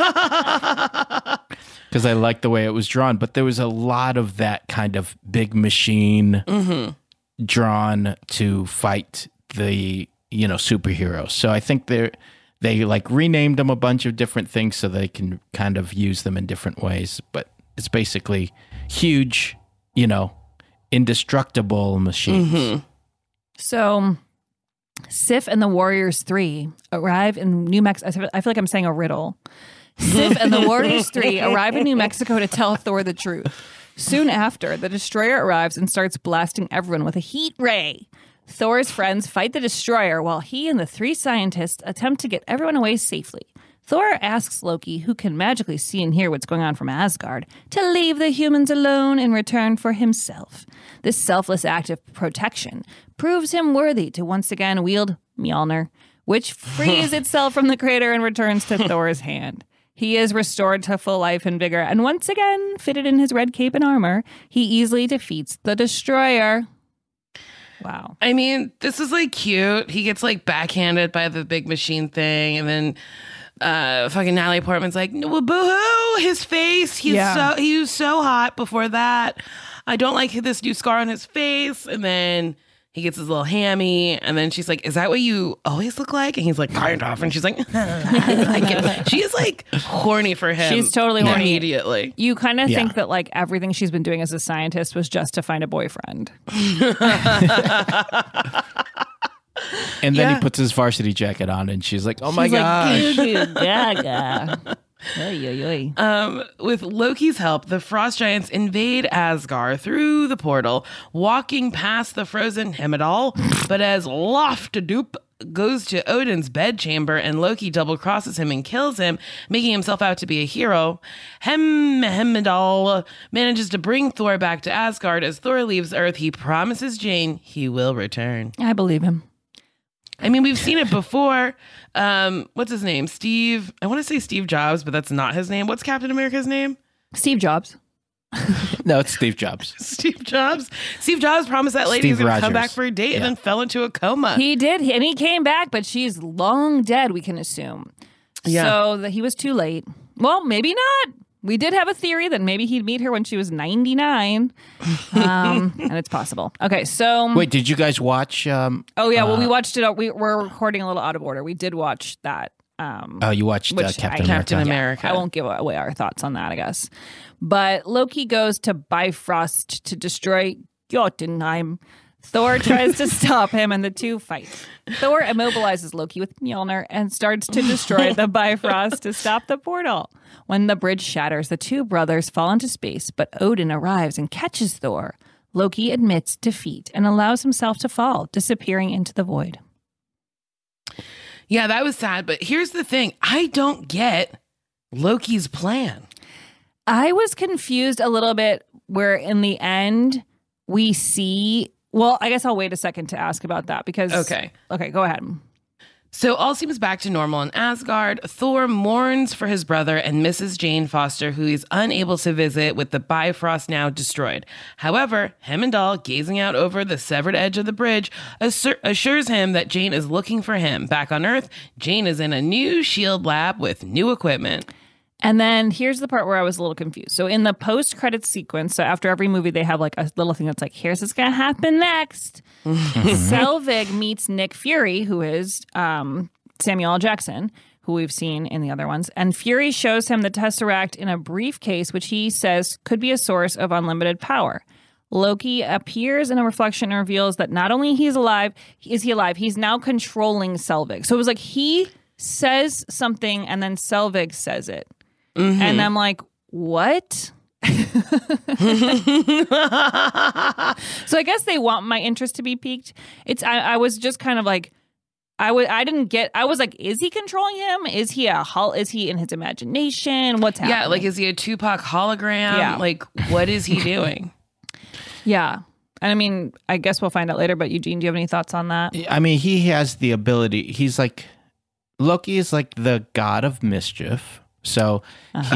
because I liked the way it was drawn. But there was a lot of that kind of big machine Mm-hmm. drawn to fight the, you know, superheroes. So I think they're, they like renamed them a bunch of different things so they can kind of use them in different ways. But it's basically huge, you know, indestructible machines. Mm-hmm. So Sif and the Warriors three arrive in New Mexico. I feel like I'm saying a riddle. Sif and the Warriors three arrive in New Mexico to tell Thor the truth. Soon after, the Destroyer arrives and starts blasting everyone with a heat ray. Thor's friends fight the Destroyer while he and the three scientists attempt to get everyone away safely. Thor asks Loki, who can magically see and hear what's going on from Asgard, to leave the humans alone in return for himself. This selfless act of protection proves him worthy to once again wield Mjolnir, which frees itself from the crater and returns to Thor's hand. He is restored to full life and vigor, and once again, fitted in his red cape and armor, he easily defeats the Destroyer. Wow. I mean, this is like cute. He gets like backhanded by the big machine thing, and then uh, fucking Natalie Portman's like, well, boo-hoo, his face. He's Yeah. so he was so hot before that. I don't like this new scar on his face. And then he gets his little hammy, and then she's like, is that what you always look like? And he's like, kind of. And she's like, I get- she is like horny for him. She's totally horny. immediately. You kind of Yeah. think that like everything she's been doing as a scientist was just to find a boyfriend. And then Yeah. he puts his varsity jacket on, and she's like, "Oh my She's gosh!" like, "Goo goo gaga." Oy, oy, oy. Um, with Loki's help, the Frost Giants invade Asgard through the portal, walking past the frozen Heimdall. But as Loftadup goes to Odin's bedchamber and Loki double crosses him and kills him, making himself out to be a hero, Hem- Heimdall manages to bring Thor back to Asgard. As Thor leaves Earth, he promises Jane he will return. I believe him. I mean, we've seen it before. Um, what's his name? Steve. I want to say Steve Jobs, but that's not his name. What's Captain America's name? Steve Jobs. No, it's Steve Jobs. Steve Jobs. Steve Jobs promised that lady Steve he was going to come Rogers. back for a date and Yeah. then fell into a coma. He did, and he came back, but she's long dead, we can assume. Yeah. So that he was too late. Well, maybe not. We did have a theory that maybe he'd meet her when she was ninety-nine. Um, and it's possible. Okay, so. Wait, did you guys watch? Um, Oh, yeah. Well, uh, we watched it. We, we're recording a little out of order. We did watch that Um, Oh, you watched uh, which Captain I, America. Captain America. I won't give away our thoughts on that, I guess. But Loki goes to Bifrost to destroy Jotunheim. Thor tries to stop him, and the two fight. Thor immobilizes Loki with Mjolnir and starts to destroy the Bifrost to stop the portal. When the bridge shatters, the two brothers fall into space, but Odin arrives and catches Thor. Loki admits defeat and allows himself to fall, disappearing into the void. Yeah, that was sad. But here's the thing. I don't get Loki's plan. I was confused a little bit where in the end we see... Well, I guess I'll wait a second to ask about that because... Okay. Okay, go ahead. So all seems back to normal in Asgard. Thor mourns for his brother and Missus Jane Foster, who he's unable to visit with the Bifrost now destroyed. However, Heimdall, gazing out over the severed edge of the bridge, assur- assures him that Jane is looking for him. Back on Earth, Jane is in a new SHIELD lab with new equipment. And then here's the part where I was a little confused. So in the post-credits sequence, so after every movie, they have like a little thing that's like, here's what's going to happen next. Selvig meets Nick Fury, who is um, Samuel L. Jackson, who we've seen in the other ones. And Fury shows him the Tesseract in a briefcase, which he says could be a source of unlimited power. Loki appears in a reflection and reveals that not only he's alive, is he alive, he's now controlling Selvig. So it was like he says something and then Selvig says it. Mm-hmm. And I'm like, what? So I guess they want my interest to be piqued. It's I, I was just kind of like, I would I didn't get. I was like, is he controlling him? Is he a hol- Is he in his imagination? What's happening? Yeah, like is he a Tupac hologram? Yeah. Like what is he doing? Yeah. And I mean, I guess we'll find out later. But Eugene, do you have any thoughts on that? I mean, he has the ability. He's like Loki is like the god of mischief. So he's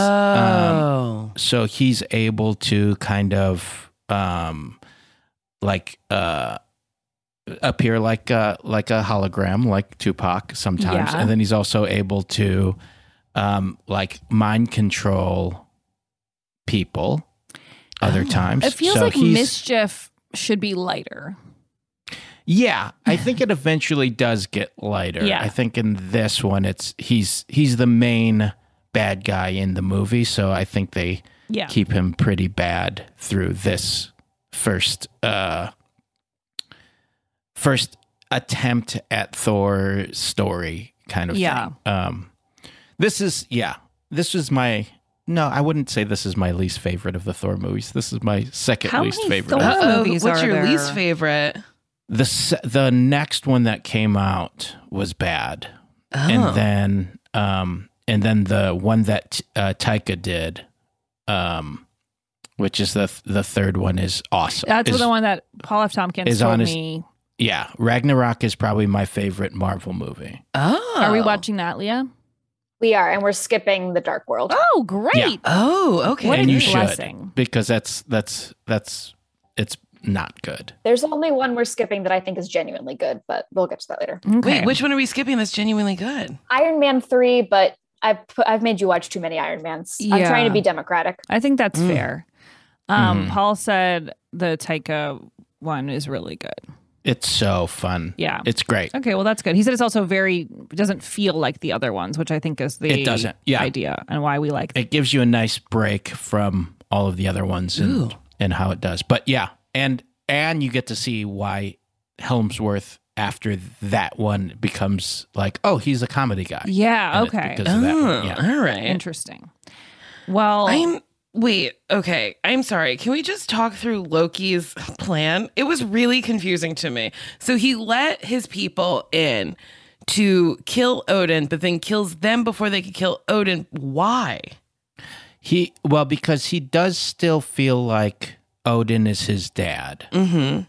oh. um, so he's able to kind of um, like uh, appear like a, like a hologram, like Tupac sometimes, Yeah. and then he's also able to um, like mind control people other times. It feels So like he's- mischief should be lighter. Yeah, I think it eventually does get lighter. Yeah. I think in this one, it's he's he's the main bad guy in the movie, so I think they Yeah. keep him pretty bad through this first uh, first attempt at Thor's story kind of Yeah. thing. Um, this is yeah, this was my. No, I wouldn't say this is my least favorite of the Thor movies. This is my second How least many favorite. Thor of Uh-oh, movies what's are your there? least favorite? The se- the next one that came out was bad, Oh. and then um and then the one that uh, Taika did, um, which is the the third one is awesome. That's Is- the one that Paul F. Tompkins is told honest- me. Yeah, Ragnarok is probably my favorite Marvel movie. Oh. Are we watching that, Leah? We are, and we're skipping the Dark World. Oh, great. Yeah. Oh, okay. What a and you blessing. should, because that's that's that's it's not good. There's only one we're skipping that I think is genuinely good, but we'll get to that later. Okay. Wait, which one are we skipping that's genuinely good? Iron Man three, but I've put, I've made you watch too many Iron Mans. I'm Yeah. trying to be democratic. I think that's Mm. fair. Um, Mhm. Paul said the Taika one is really good. It's so fun. Yeah. It's great. Okay, well, that's good. He said it's also very, it doesn't feel like the other ones, which I think is the It doesn't, yeah. idea and why we like It gives you a nice break from all of the other ones Ooh. and, and how it does. But yeah, and and you get to see why Helmsworth after that one becomes like, oh, he's a comedy guy. Yeah, And it's okay. because of that one, Oh, yeah. all right. Interesting. Well, I'm wait, okay. I'm sorry. Can we just talk through Loki's plan? It was really confusing to me. So he let his people in to kill Odin, but then kills them before they could kill Odin. Why? He well, because he does still feel like Odin is his dad. Mm-hmm.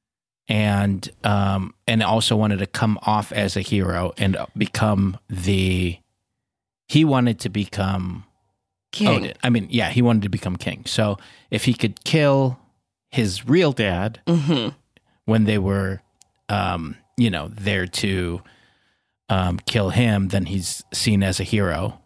And um and also wanted to come off as a hero and become the he wanted to become King. Odin. I mean, yeah, he wanted to become king. So if he could kill his real dad Mm-hmm. when they were, um, you know, there to um, kill him, then he's seen as a hero.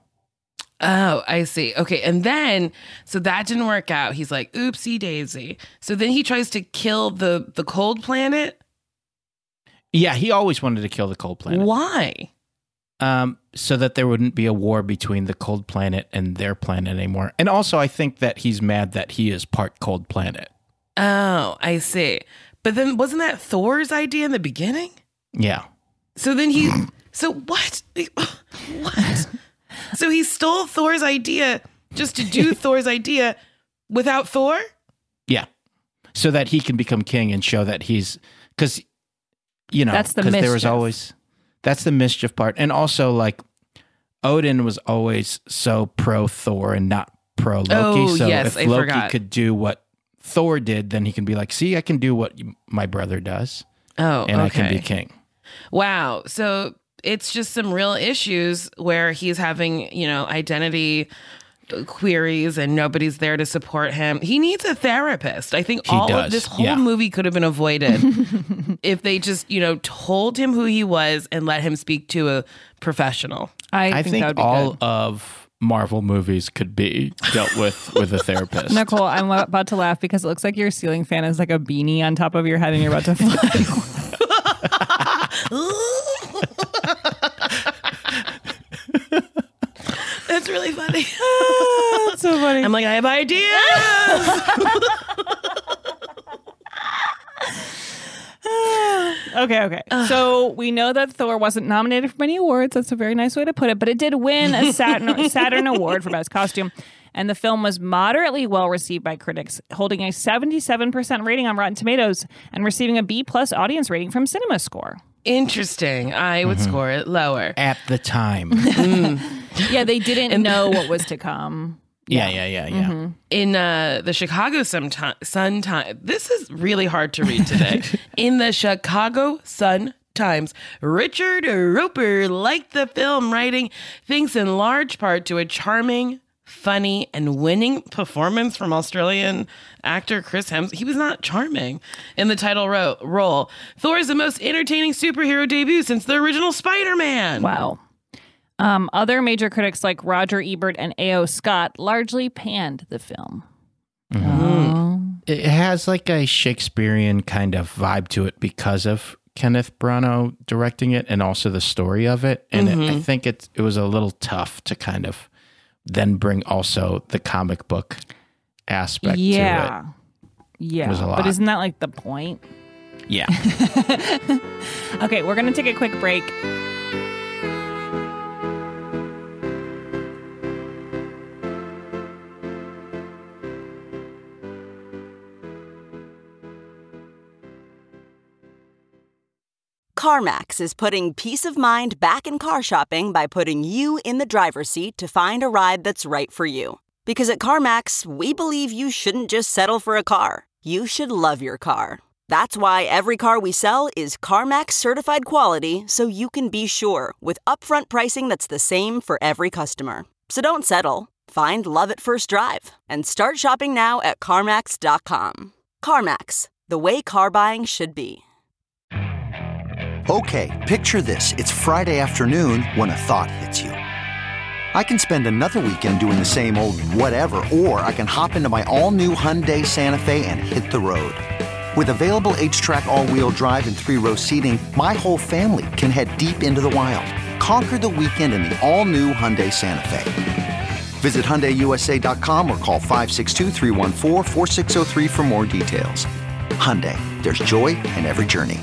Oh, I see. Okay. And then, so that didn't work out. He's like, oopsie daisy. So then he tries to kill the, the cold planet. Yeah, he always wanted to kill the cold planet. Why? Um, so that there wouldn't be a war between the cold planet and their planet anymore. And also, I think that he's mad that he is part cold planet. Oh, I see. But then wasn't that Thor's idea in the beginning? Yeah. So then he, so what? What? So he stole Thor's idea just to do Thor's idea without Thor? Yeah. So that he can become king and show that he's, because, you know, That's the because there was mischief. always, that's the mischief part. And also, like, Odin was always so pro Thor and not pro Loki. Oh, so yes, if I Loki forgot. could do what Thor did, then he can be like, see, I can do what you- my brother does. Oh, and okay. I can be king. Wow. So it's just some real issues where he's having, you know, identity queries and nobody's there to support him. He needs a therapist. I think He all does, of this whole yeah. movie could have been avoided if they just, you know, told him who he was and let him speak to a professional. I, I think, think that would be all good. of Marvel movies could be dealt with with a therapist. Nicole, I'm about to laugh because it looks like your ceiling fan is like a beanie on top of your head and you're about to fly. That's really funny. That's so funny. I'm like, I have ideas. Okay, okay. So we know that Thor wasn't nominated for many awards. That's a very nice way to put it. But it did win a Saturn, Saturn Award for Best Costume. And the film was moderately well received by critics, holding a seventy-seven percent rating on Rotten Tomatoes and receiving a B plus audience rating from CinemaScore. Interesting. I would Mm-hmm. score it lower. At the time. Yeah, they didn't know what was to come. Yeah, yeah, yeah, yeah. Mm-hmm. In uh, the Chicago Sun Times, this is really hard to read today. In the Chicago Sun Times, Richard Roper liked the film, writing, thanks in large part to a charming, funny, and winning performance from Australian actor Chris Hemsworth. He was not charming in the title ro- role. Thor is the most entertaining superhero debut since the original Spider-Man. Wow. Um, other major critics like Roger Ebert and A O. Scott largely panned the film. It has like a Shakespearean kind of vibe to it because of Kenneth Branagh directing it and also the story of it. And it, I think it, it was a little tough to kind of then bring also the comic book aspect Yeah. to Yeah. was a lot. But isn't that like the point? it. Yeah. Okay, we're going to take a quick break. CarMax is putting peace of mind back in car shopping by putting you in the driver's seat to find a ride that's right for you. Because at CarMax, we believe you shouldn't just settle for a car. You should love your car. That's why every car we sell is CarMax certified quality, so you can be sure with upfront pricing that's the same for every customer. So don't settle. Find love at first drive and start shopping now at CarMax dot com. CarMax, the way car buying should be. Okay, picture this. It's Friday afternoon when a thought hits you. I can spend another weekend doing the same old whatever, or I can hop into my all-new Hyundai Santa Fe and hit the road. With available H-Track all-wheel drive and three-row seating, my whole family can head deep into the wild. Conquer the weekend in the all-new Hyundai Santa Fe. Visit Hyundai U S A dot com or call five six two, three one four, four six zero three for more details. Hyundai, there's joy in every journey.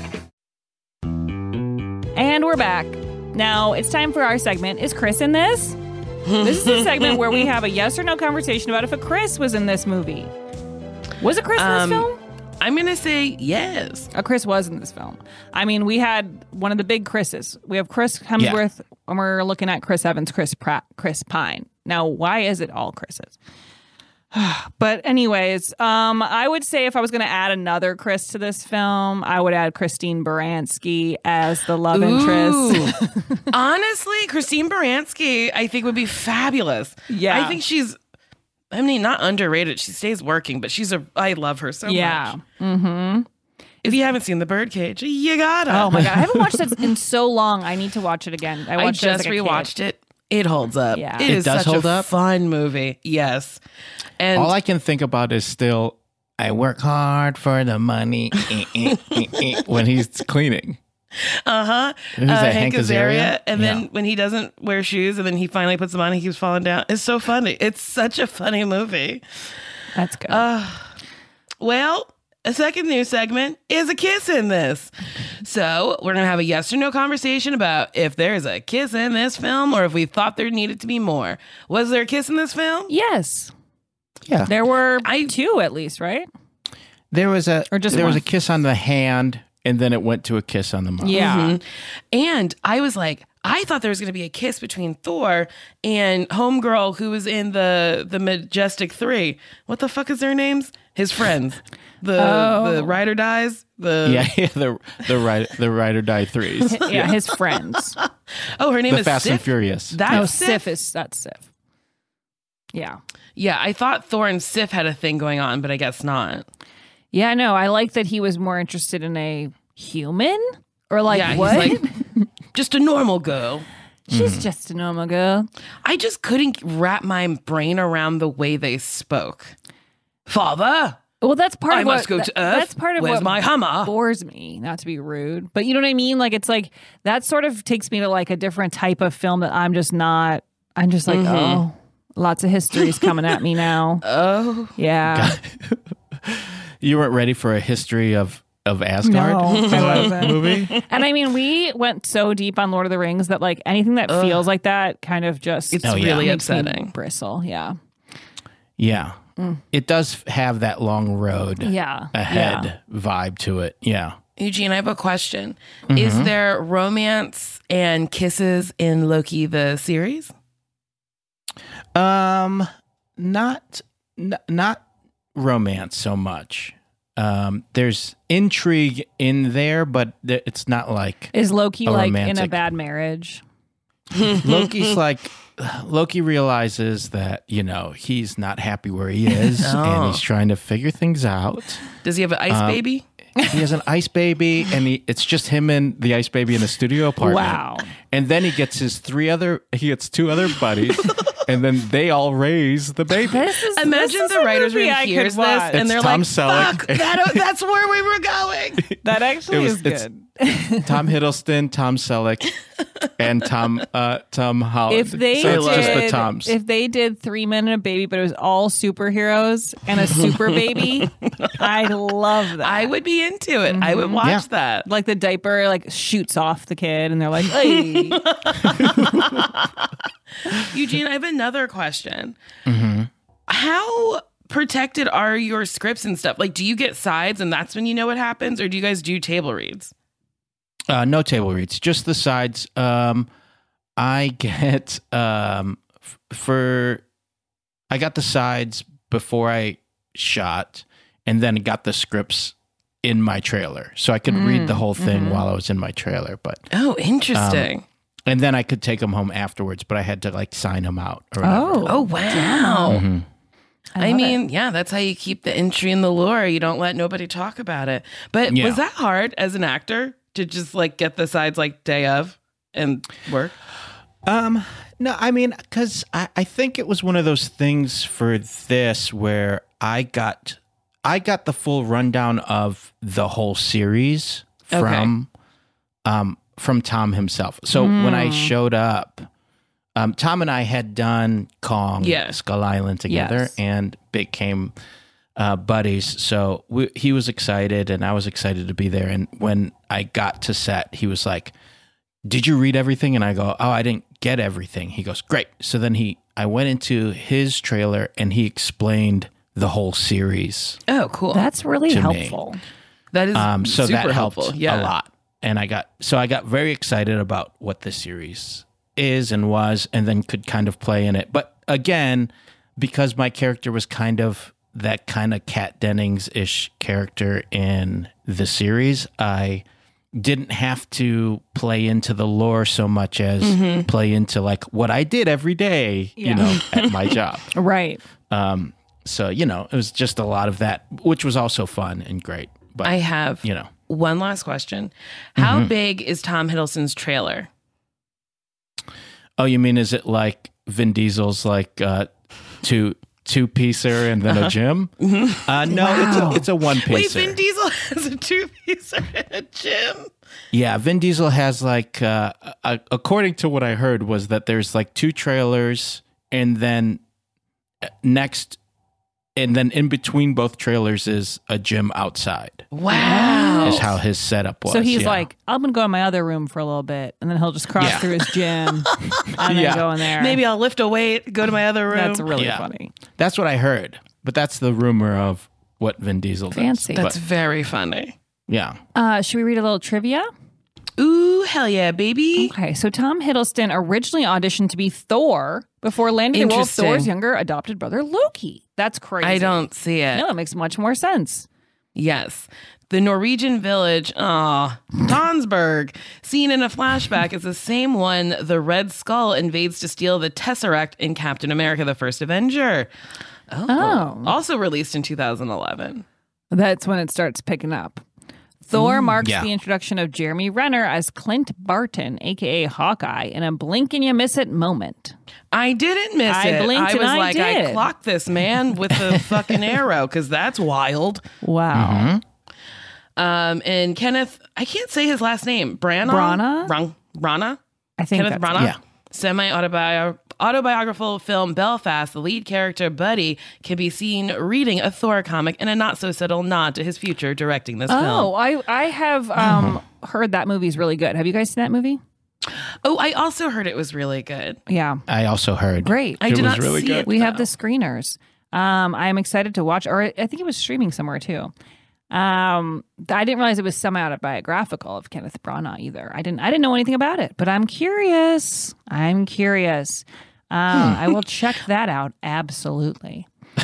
And we're back. Now it's time for our segment, Is Chris in this? This is a segment where we have a yes or no conversation about if a Chris was in this movie. Was a Chris Um, in this film? I'm going to say yes. A Chris was in this film. I mean, we had one of the big Chris's. We have Chris Hemsworth, and we're looking at Chris Evans, Chris Pratt, Chris Pine. Now, why is it all Chris's? But anyways, um, I would say if I was going to add another Chris to this film, I would add Christine Baranski as the love interest. Honestly, Christine Baranski, I think would be fabulous. Yeah. I think she's, I mean, not underrated. She stays working, but she's a, I love her so yeah. much. Mm-hmm. If you haven't seen The Birdcage, you gotta. Oh my God. I haven't watched it in so long. I need to watch it again. I I, watched just it as like a rewatched kid. it. It holds up. Yeah. It It is does such hold a up? fun movie. Yes. And All I can think about is still, I work hard for the money eh, eh, eh, eh, when he's cleaning. Uh-huh. Who's uh, that, Hank Hank Azaria? Azaria. And then Yeah. when he doesn't wear shoes and then he finally puts them on and he keeps falling down. It's so funny. It's such a funny movie. That's good. Uh, well, a second news segment is a kiss in this. So we're going to have a yes or no conversation about if there's a kiss in this film or if we thought there needed to be more. Was there a kiss in this film? Yes. Yeah. There were I, two at least, right? There was a or just there one? was a kiss on the hand, and then it went to a kiss on the mouth. Yeah. Mm-hmm. And I was like, I thought there was going to be a kiss between Thor and Homegirl who was in the the Majestic Three. What the fuck is their names? His friends. The Oh. the Ride or Dies. The Yeah, yeah, the the ride the ride or die threes. Yeah, his friends. Oh, her name The is Fast Sif? and Furious. That's no, Sif? Sif is that's Sif. Yeah. Yeah, I thought Thor and Sif had a thing going on, but I guess not. Yeah, no, I like that he was more interested in a human or like yeah, what? He's like, just a normal girl. She's Mm-hmm. just a normal girl. I just couldn't wrap my brain around the way they spoke. Father, Well, that's part I of must what, go to that- Earth. That's part of Where's what my hammer? bores me. Not to be rude, but you know what I mean. Like it's like that sort of takes me to like a different type of film that I'm just not. I'm just like, Mhm. oh, lots of history's coming at me now. Oh, yeah. You weren't ready for a history of of Asgard No, I wasn't. movie? And I mean, we went so deep on Lord of the Rings that like anything that Ugh. feels like that kind of just It's Oh, yeah. really makes me upsetting. bristle. Yeah. Yeah. Mm. It does have that long road Yeah. ahead vibe to it. Yeah. Eugene, I have a question. Mm-hmm. Is there romance and kisses in Loki the series? Um, not n- not romance so much. Um, there's intrigue in there, but th- it's not like Is Loki a like in a romantic- bad marriage? Loki's like Loki realizes that, you know, he's not happy where he is Oh. and he's trying to figure things out. Does he have an ice Um, baby? He has an ice baby, and he, it's just him and the ice baby in a studio apartment. Wow. And then he gets his three other, he gets two other buddies, and then they all raise the baby. This is, Imagine this is the a writers movie room I could hears this watch. and It's they're Tom like, Selleck. fuck, that, that's where we were going. That actually It was- is it's- good. Tom Hiddleston, Tom Selleck, and Tom uh, Tom Holland. If they so it's did, just the Toms. if they did Three Men and a Baby, but it was all superheroes and a super baby, I'd love that. I would be into it. I would watch Yeah. that. Like the diaper like shoots off the kid, and they're like, "Hey." Eugene, I have another question. Mm-hmm. How protected are your scripts and stuff? Like, do you get sides and that's when you know what happens? Or do you guys do table reads? Uh, no table reads, just the sides. Um, I get um, f- for I got the sides before I shot, and then got the scripts in my trailer, so I could Mm, read the whole thing mhm. while I was in my trailer. But Oh, interesting. Um, and then I could take them home afterwards, but I had to like sign them out. Or whatever. Oh, oh, wow. Mhm. I, love mean, yeah, that's how you keep the intrigue and the lore. You don't let nobody talk about it. But Yeah. was that hard as an actor to just like get the sides like day of and work? Um, no, I mean, because I, I think it was one of those things for this where I got I got the full rundown of the whole series from um from Tom himself. So when I showed up, um, Tom and I had done Kong, Yeah. Skull Island together, Yes. and became uh, buddies. So we, he was excited, and I was excited to be there. And when I got to set, he was like, "Did you read everything?" And I go, "Oh, I didn't get everything." He goes, "Great." So then he, I went into his trailer, and he explained the whole series. Oh, cool. That's really To me. helpful. that is Um, so super that helped helpful. Yeah. a lot. And I got so I got very excited about what the series is and was, and then could kind of play in it. But again, because my character was kind of that kind of Kat Dennings-ish character in the series, I didn't have to play into the lore so much as Mm-hmm. play into like what I did every day, Yeah. you know, at my job. Right. Um, so, you know, it was just a lot of that, which was also fun and great. But I have you know, one last question. How Mhm. big is Tom Hiddleston's trailer? oh, you mean is it like Vin Diesel's like uh, two two-piecer and then Uh-huh. a gym. Mhm. Uh, no, Wow. it's a it's a one-piecer. Wait, Vin Diesel has a two-piecer in a gym? Yeah, Vin Diesel has like, uh, uh, according to what I heard, was that there's like two trailers, and then next, and then in between both trailers is a gym outside. Wow, is how his setup was. So he's yeah. like, I'm gonna go in my other room for a little bit, and then he'll just cross Yeah. through his gym and then Yeah. go in there. Maybe I'll lift a weight, go to my other room. That's really Yeah. funny. That's what I heard, but that's the rumor of what Vin Diesel does. Fancy. That's But, very funny. yeah. Uh, should we read a little trivia? Ooh, hell yeah, baby. Okay, so Tom Hiddleston originally auditioned to be Thor before landing the role of Interesting. Thor's younger adopted brother Loki. That's crazy. I don't see it. No, that makes much more sense. Yes. The Norwegian village, ah, Tonsberg, seen in a flashback, is the same one the Red Skull invades to steal the Tesseract in Captain America: The First Avenger. Oh. Oh. Also released in two thousand eleven. That's when it starts picking up. Thor marks yeah. the introduction of Jeremy Renner as Clint Barton, aka Hawkeye, in a blink and you miss it moment. I didn't miss I it. blinked I and was I like, did. I clocked this man with a fucking arrow because that's wild. Wow. Um, and Kenneth, I can't say his last name. Branagh? Branagh? Brang, Branagh? I think Kenneth that's Branagh? Yeah. Semi-autobi- autobiographical film Belfast, the lead character, Buddy, can be seen reading a Thor comic in a not-so-subtle nod to his future directing this Oh, film. I, I have um, heard that movie's really good. Have you guys seen that movie? Oh, I also heard it was really good. Yeah. I also heard. Great. I it did was not really see good. it. We have though. the screeners. Um, I am excited to watch, or I think it was streaming somewhere too. Um, I didn't realize it was semi-autobiographical of Kenneth Branagh either. I didn't. I didn't know anything about it, but I'm curious. I'm curious. Uh, Hmm. I will check that out. Absolutely.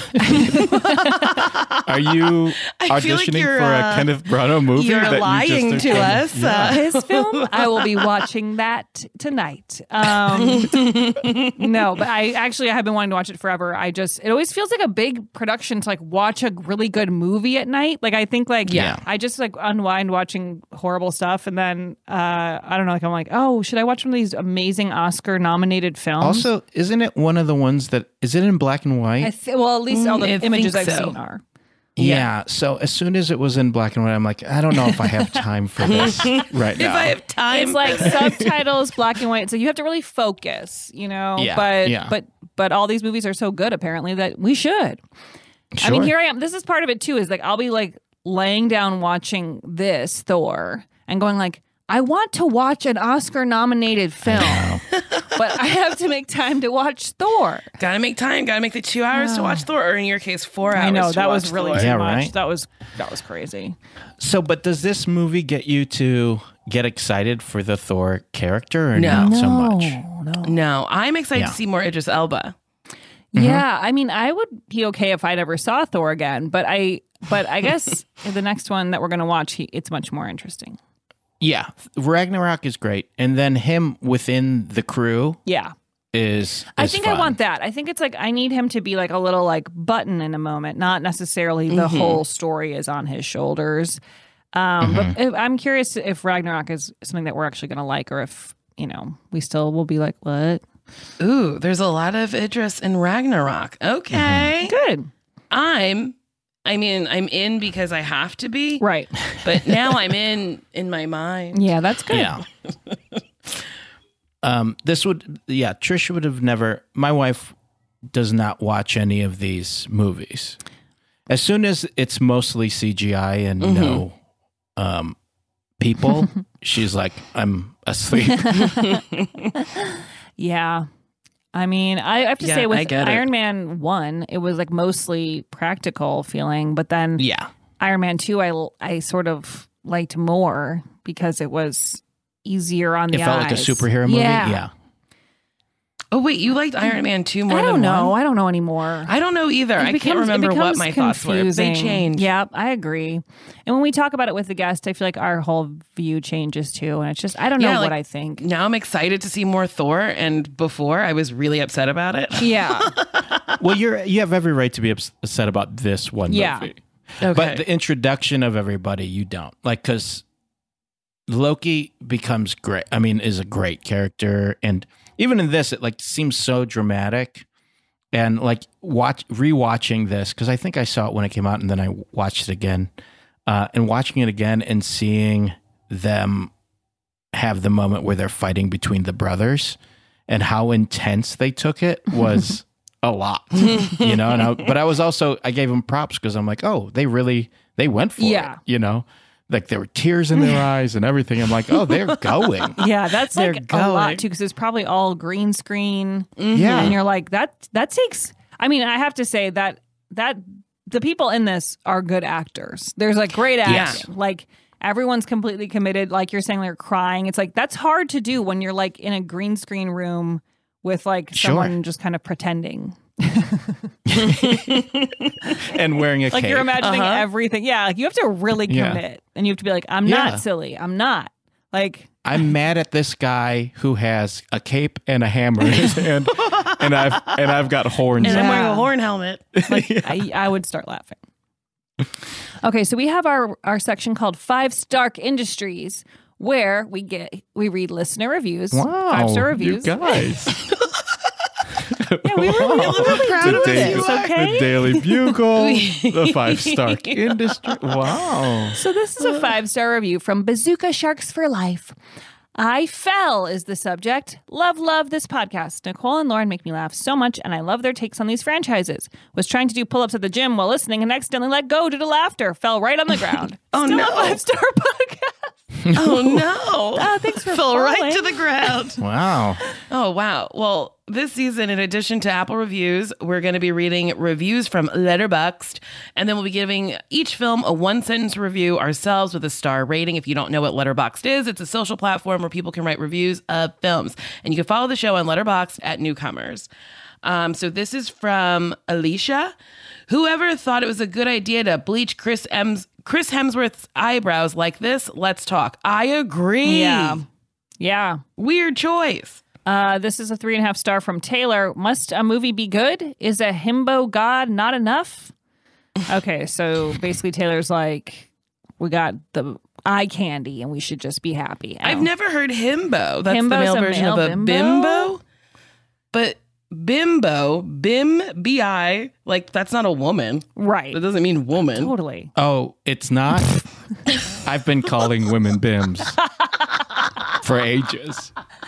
Are you I feel like auditioning you're, for uh, a Kenneth Branagh movie? you're that you lying just to are- us. Yeah. Uh, His film, I will be watching that tonight. Um, no, but I actually I have been wanting to watch it forever. I just it always feels like a big production to like watch a really good movie at night. Like I think like Yeah. I just like unwind watching horrible stuff, and then uh, I don't know. Like I'm like, oh, should I watch one of these amazing Oscar nominated films? Also, isn't it one of the ones that is it in black and white? I th- well, at least all the Mm, I images I've think so. seen are. yeah. So as soon as it was in black and white, I'm like, I don't know if I have time for this right if now. I have time. It's like subtitles, black and white. So you have to really focus, you know. Yeah, but yeah. but but all these movies are so good apparently that we should. I mean, Sure. here I am. This is part of it too. Is like I'll be like laying down watching this Thor and going like, I want to watch an Oscar nominated film, but I have to make time to watch Thor. Gotta make time. Gotta make the two hours to watch Thor, or in your case, four hours. I know to that watch was really Thor. too Yeah, much. right? That was that was crazy. So, but does this movie get you to get excited for the Thor character or No. not so much? No. No, I'm excited Yeah. to see more Idris Elba. Yeah, I mean, I would be okay if I never saw Thor again, but I, but I guess the next one that we're gonna watch, he, it's much more interesting. Yeah, Ragnarok is great, and then him within the crew Yeah, is. is I think fun. I want that. I think it's like I need him to be like a little like button in a moment, not necessarily the Mhm. whole story is on his shoulders. Um, But if, I'm curious if Ragnarok is something that we're actually gonna like, or if you know we still will be like, what? Ooh, there's a lot of Idris in Ragnarok. Okay, Good, I'm. I mean, I'm in because I have to be. right? But now I'm in in my mind. Yeah, that's good. Yeah. um, this would, yeah, Trisha would have never. My wife does not watch any of these movies. As soon as it's mostly C G I and Mm-hmm. no um, people, she's like, I'm asleep. Yeah. I mean, I have to Yeah, say I with get it. Iron Man one, it was like mostly practical feeling, but then yeah. Iron Man two, I, I sort of liked more because it was easier on the It felt like a eyes. superhero movie. Yeah. Yeah. Oh wait, you liked Iron Man two more I don't than know. one? I don't know anymore. I don't know either. It I can't becomes- it remember what becomes my thoughts were. They confusing. change. Yeah, I agree. And when we talk about it with the guest, I feel like our whole view changes too. And it's just, I don't know Yeah, what like, I think. Now I'm excited to see more Thor, and before I was really upset about it. Yeah. Well, you're you have every right to be upset about this one Yeah. movie. Okay. But the introduction of everybody, you don't. Like, because Loki becomes great. I mean, is a great character. And even in this, it like seems so dramatic. And like watch rewatching this, because I think I saw it when it came out and then I watched it again. Uh, and watching it again and seeing them have the moment where they're fighting between the brothers and how intense they took it was a lot, you know? And I, but I was also, I gave them props because I'm like, oh, they really, they went for Yeah. it, you know? Like there were tears in their eyes and everything. I'm like, oh, they're going. Yeah, that's They're like going. a lot too because it's probably all green screen. Yeah. And you're like, that that takes I mean, I have to say that that the people in this are good actors. There's like great acting. Like everyone's completely committed. Like you're saying they're crying. It's like that's hard to do when you're like in a green screen room with like Sure. someone just kind of pretending. And wearing a Like cape. you're imagining Uh-huh. everything. Yeah, like you have to really Yeah. commit. And you have to be like, I'm Yeah. not silly. I'm not. Like I'm mad at this guy who has a cape and a hammer in his hand, and I've and I've got horns. And I'm wearing Yeah. a horn helmet. I, I would start laughing. Okay, so we have our, our section called Five Stark Industries, where we get we read listener reviews, Wow, five star reviews. you guys. Yeah, we were really, really proud the, of Daily, this. Okay. the Daily Bugle, the Five Stark Industry. Wow. So this is a five star review from Bazooka Sharks for Life. I fell is the subject. Love, love this podcast. Nicole and Lauren make me laugh so much, and I love their takes on these franchises. Was trying to do pull-ups at the gym while listening and accidentally let go due to laughter. Fell right on the ground. Oh, Still no. a five-star podcast. Oh, no. Oh, thanks for Fell right falling. to the ground. Wow. Oh, wow. Well, this season, in addition to Apple reviews, we're going to be reading reviews from Letterboxd, and then we'll be giving each film a one-sentence review ourselves with a star rating. If you don't know what Letterboxd is, it's a social platform where people can write reviews of films. And you can follow the show on Letterboxd at Newcomers. Um, so this is from Alicia. Whoever thought it was a good idea to bleach Chris M's Chris Hemsworth's eyebrows like this? Let's talk. I agree. Yeah. Yeah. Weird choice. Uh, this is a three and a half star from Taylor. Must a movie be good? Is a himbo god not enough? Okay, so basically Taylor's like, we got the eye candy and we should just be happy. I I've don't- never heard himbo. That's Himbo's the male a version male of a bimbo? bimbo? But bimbo, bim, B I, like that's not a woman. Right. That doesn't mean woman. Totally. Oh, it's not? I've been calling women bims for ages.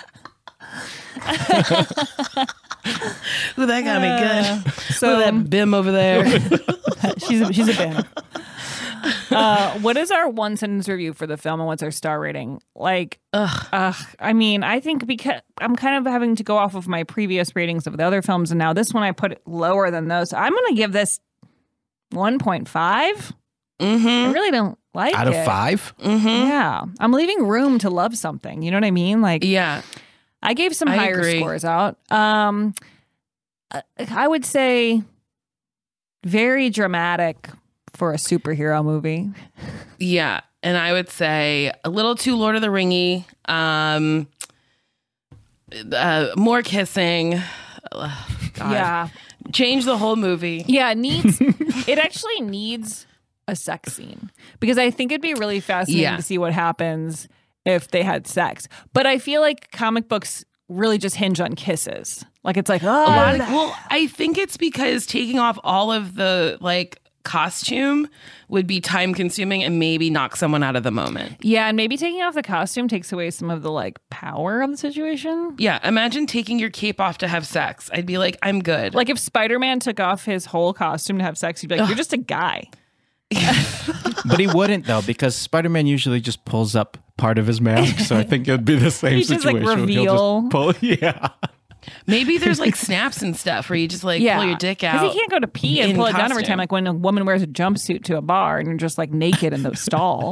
Ooh, that got me good. So Ooh, that bim over there. she's a, she's a bim. Uh, what is our one sentence review for the film and what's our star rating? Like, ugh, ugh, I mean, I think because I'm kind of having to go off of my previous ratings of the other films, and now this one I put it lower than those. I'm going to give this one point five. Mm-hmm. I really don't like Out it. of five? Mm-hmm. Yeah, I'm leaving room to love something. You know what I mean? Like, yeah, I gave some I higher agree. scores out. Um, uh, I would say very dramatic for a superhero movie. Yeah. And I would say a little too Lord of the Ringy. Um, uh, more kissing. Ugh, God. Yeah. Change the whole movie. Yeah, it needs it actually needs a sex scene because I think it'd be really fascinating Yeah. to see what happens if they had sex. But I feel like comic books really just hinge on kisses. Like it's like, oh, A lot of, well, I think it's because taking off all of the like costume would be time consuming and maybe knock someone out of the moment. yeah, and maybe taking off the costume takes away some of the like power of the situation. Yeah, imagine taking your cape off to have sex. I'd be like, I'm good. Like if Spider-Man took off his whole costume to have sex, you'd be like, you're just a guy. But he wouldn't, though, because Spider-Man usually just pulls up part of his mask. So I think it'd be the same He just, like, situation. He'll reveal. just pull, yeah. Maybe there's like snaps and stuff where you just like Yeah, pull your dick out. because he can't go to pee and in pull it down every costume. time. Like when a woman wears a jumpsuit to a bar and you're just like naked in the stall.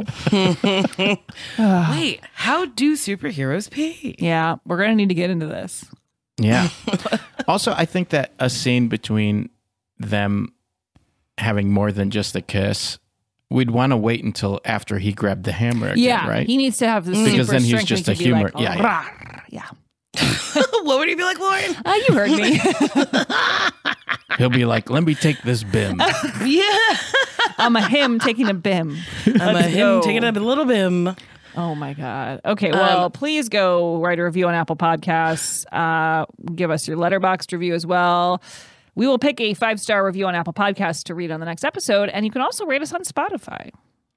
Wait, how do superheroes pee? Yeah, we're gonna need to get into this. Yeah. Also, I think that a scene between them having more than just a kiss, we'd want to wait until after he grabbed the hammer again, Yeah, right? he needs to have this Because super then he's strength just and a he can be humor- like, yeah, yeah. "Rah." yeah. What would he be like, Lauren? Uh, you heard me. He'll be like, let me take this bim. Yeah. I'm a him taking a bim. I'm a Let's him go. taking a little bim. Oh my God. Okay, well, Um, please go write a review on Apple Podcasts. Uh, give us your Letterboxd review as well. We will pick a five-star review on Apple Podcasts to read on the next episode, and you can also rate us on Spotify.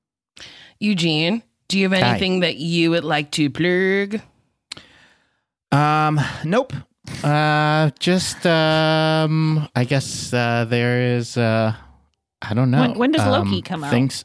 Eugene, do you have anything Hi. that you would like to plug? Um, nope. Uh, just, um, I guess, uh, there is, uh, I don't know. When, when does Loki um, come out? Things,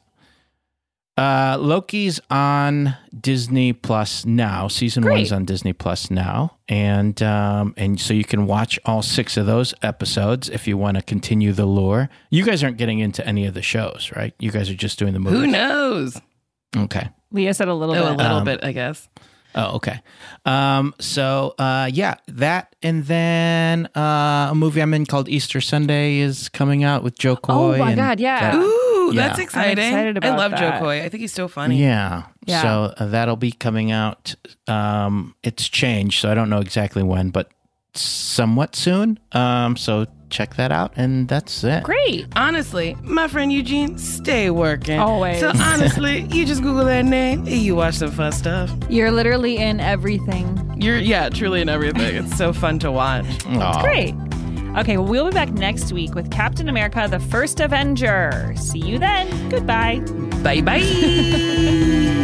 uh, Loki's on Disney Plus now. Season Great. one's on Disney Plus now. And, um, and so you can watch all six of those episodes if you want to continue the lore. You guys aren't getting into any of the shows, right? You guys are just doing the movies. Who knows? Okay. Leah said a little oh, bit. A little Um, bit, I guess. Oh, okay. Um, so, uh, yeah, that, and then uh, a movie I'm in called Easter Sunday is coming out with Joe Coy. Oh my and God, yeah. that- Ooh, yeah. that's exciting. I'm excited about I love that. Joe Coy. I think he's so funny. Yeah. Yeah. So uh, that'll be coming out. Um, it's changed, so I don't know exactly when, but somewhat soon. Um, so check that out, and that's it. Great. Honestly, my friend Eugene, stay working. Always. So honestly, you just Google that name and you watch some fun stuff. You're literally in everything. You're, yeah, truly in everything. It's so fun to watch. Aw. Great. Okay, well, we'll be back next week with Captain America, the First Avenger. See you then. Goodbye. Bye-bye.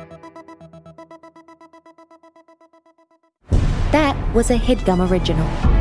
That was a HeadGum original.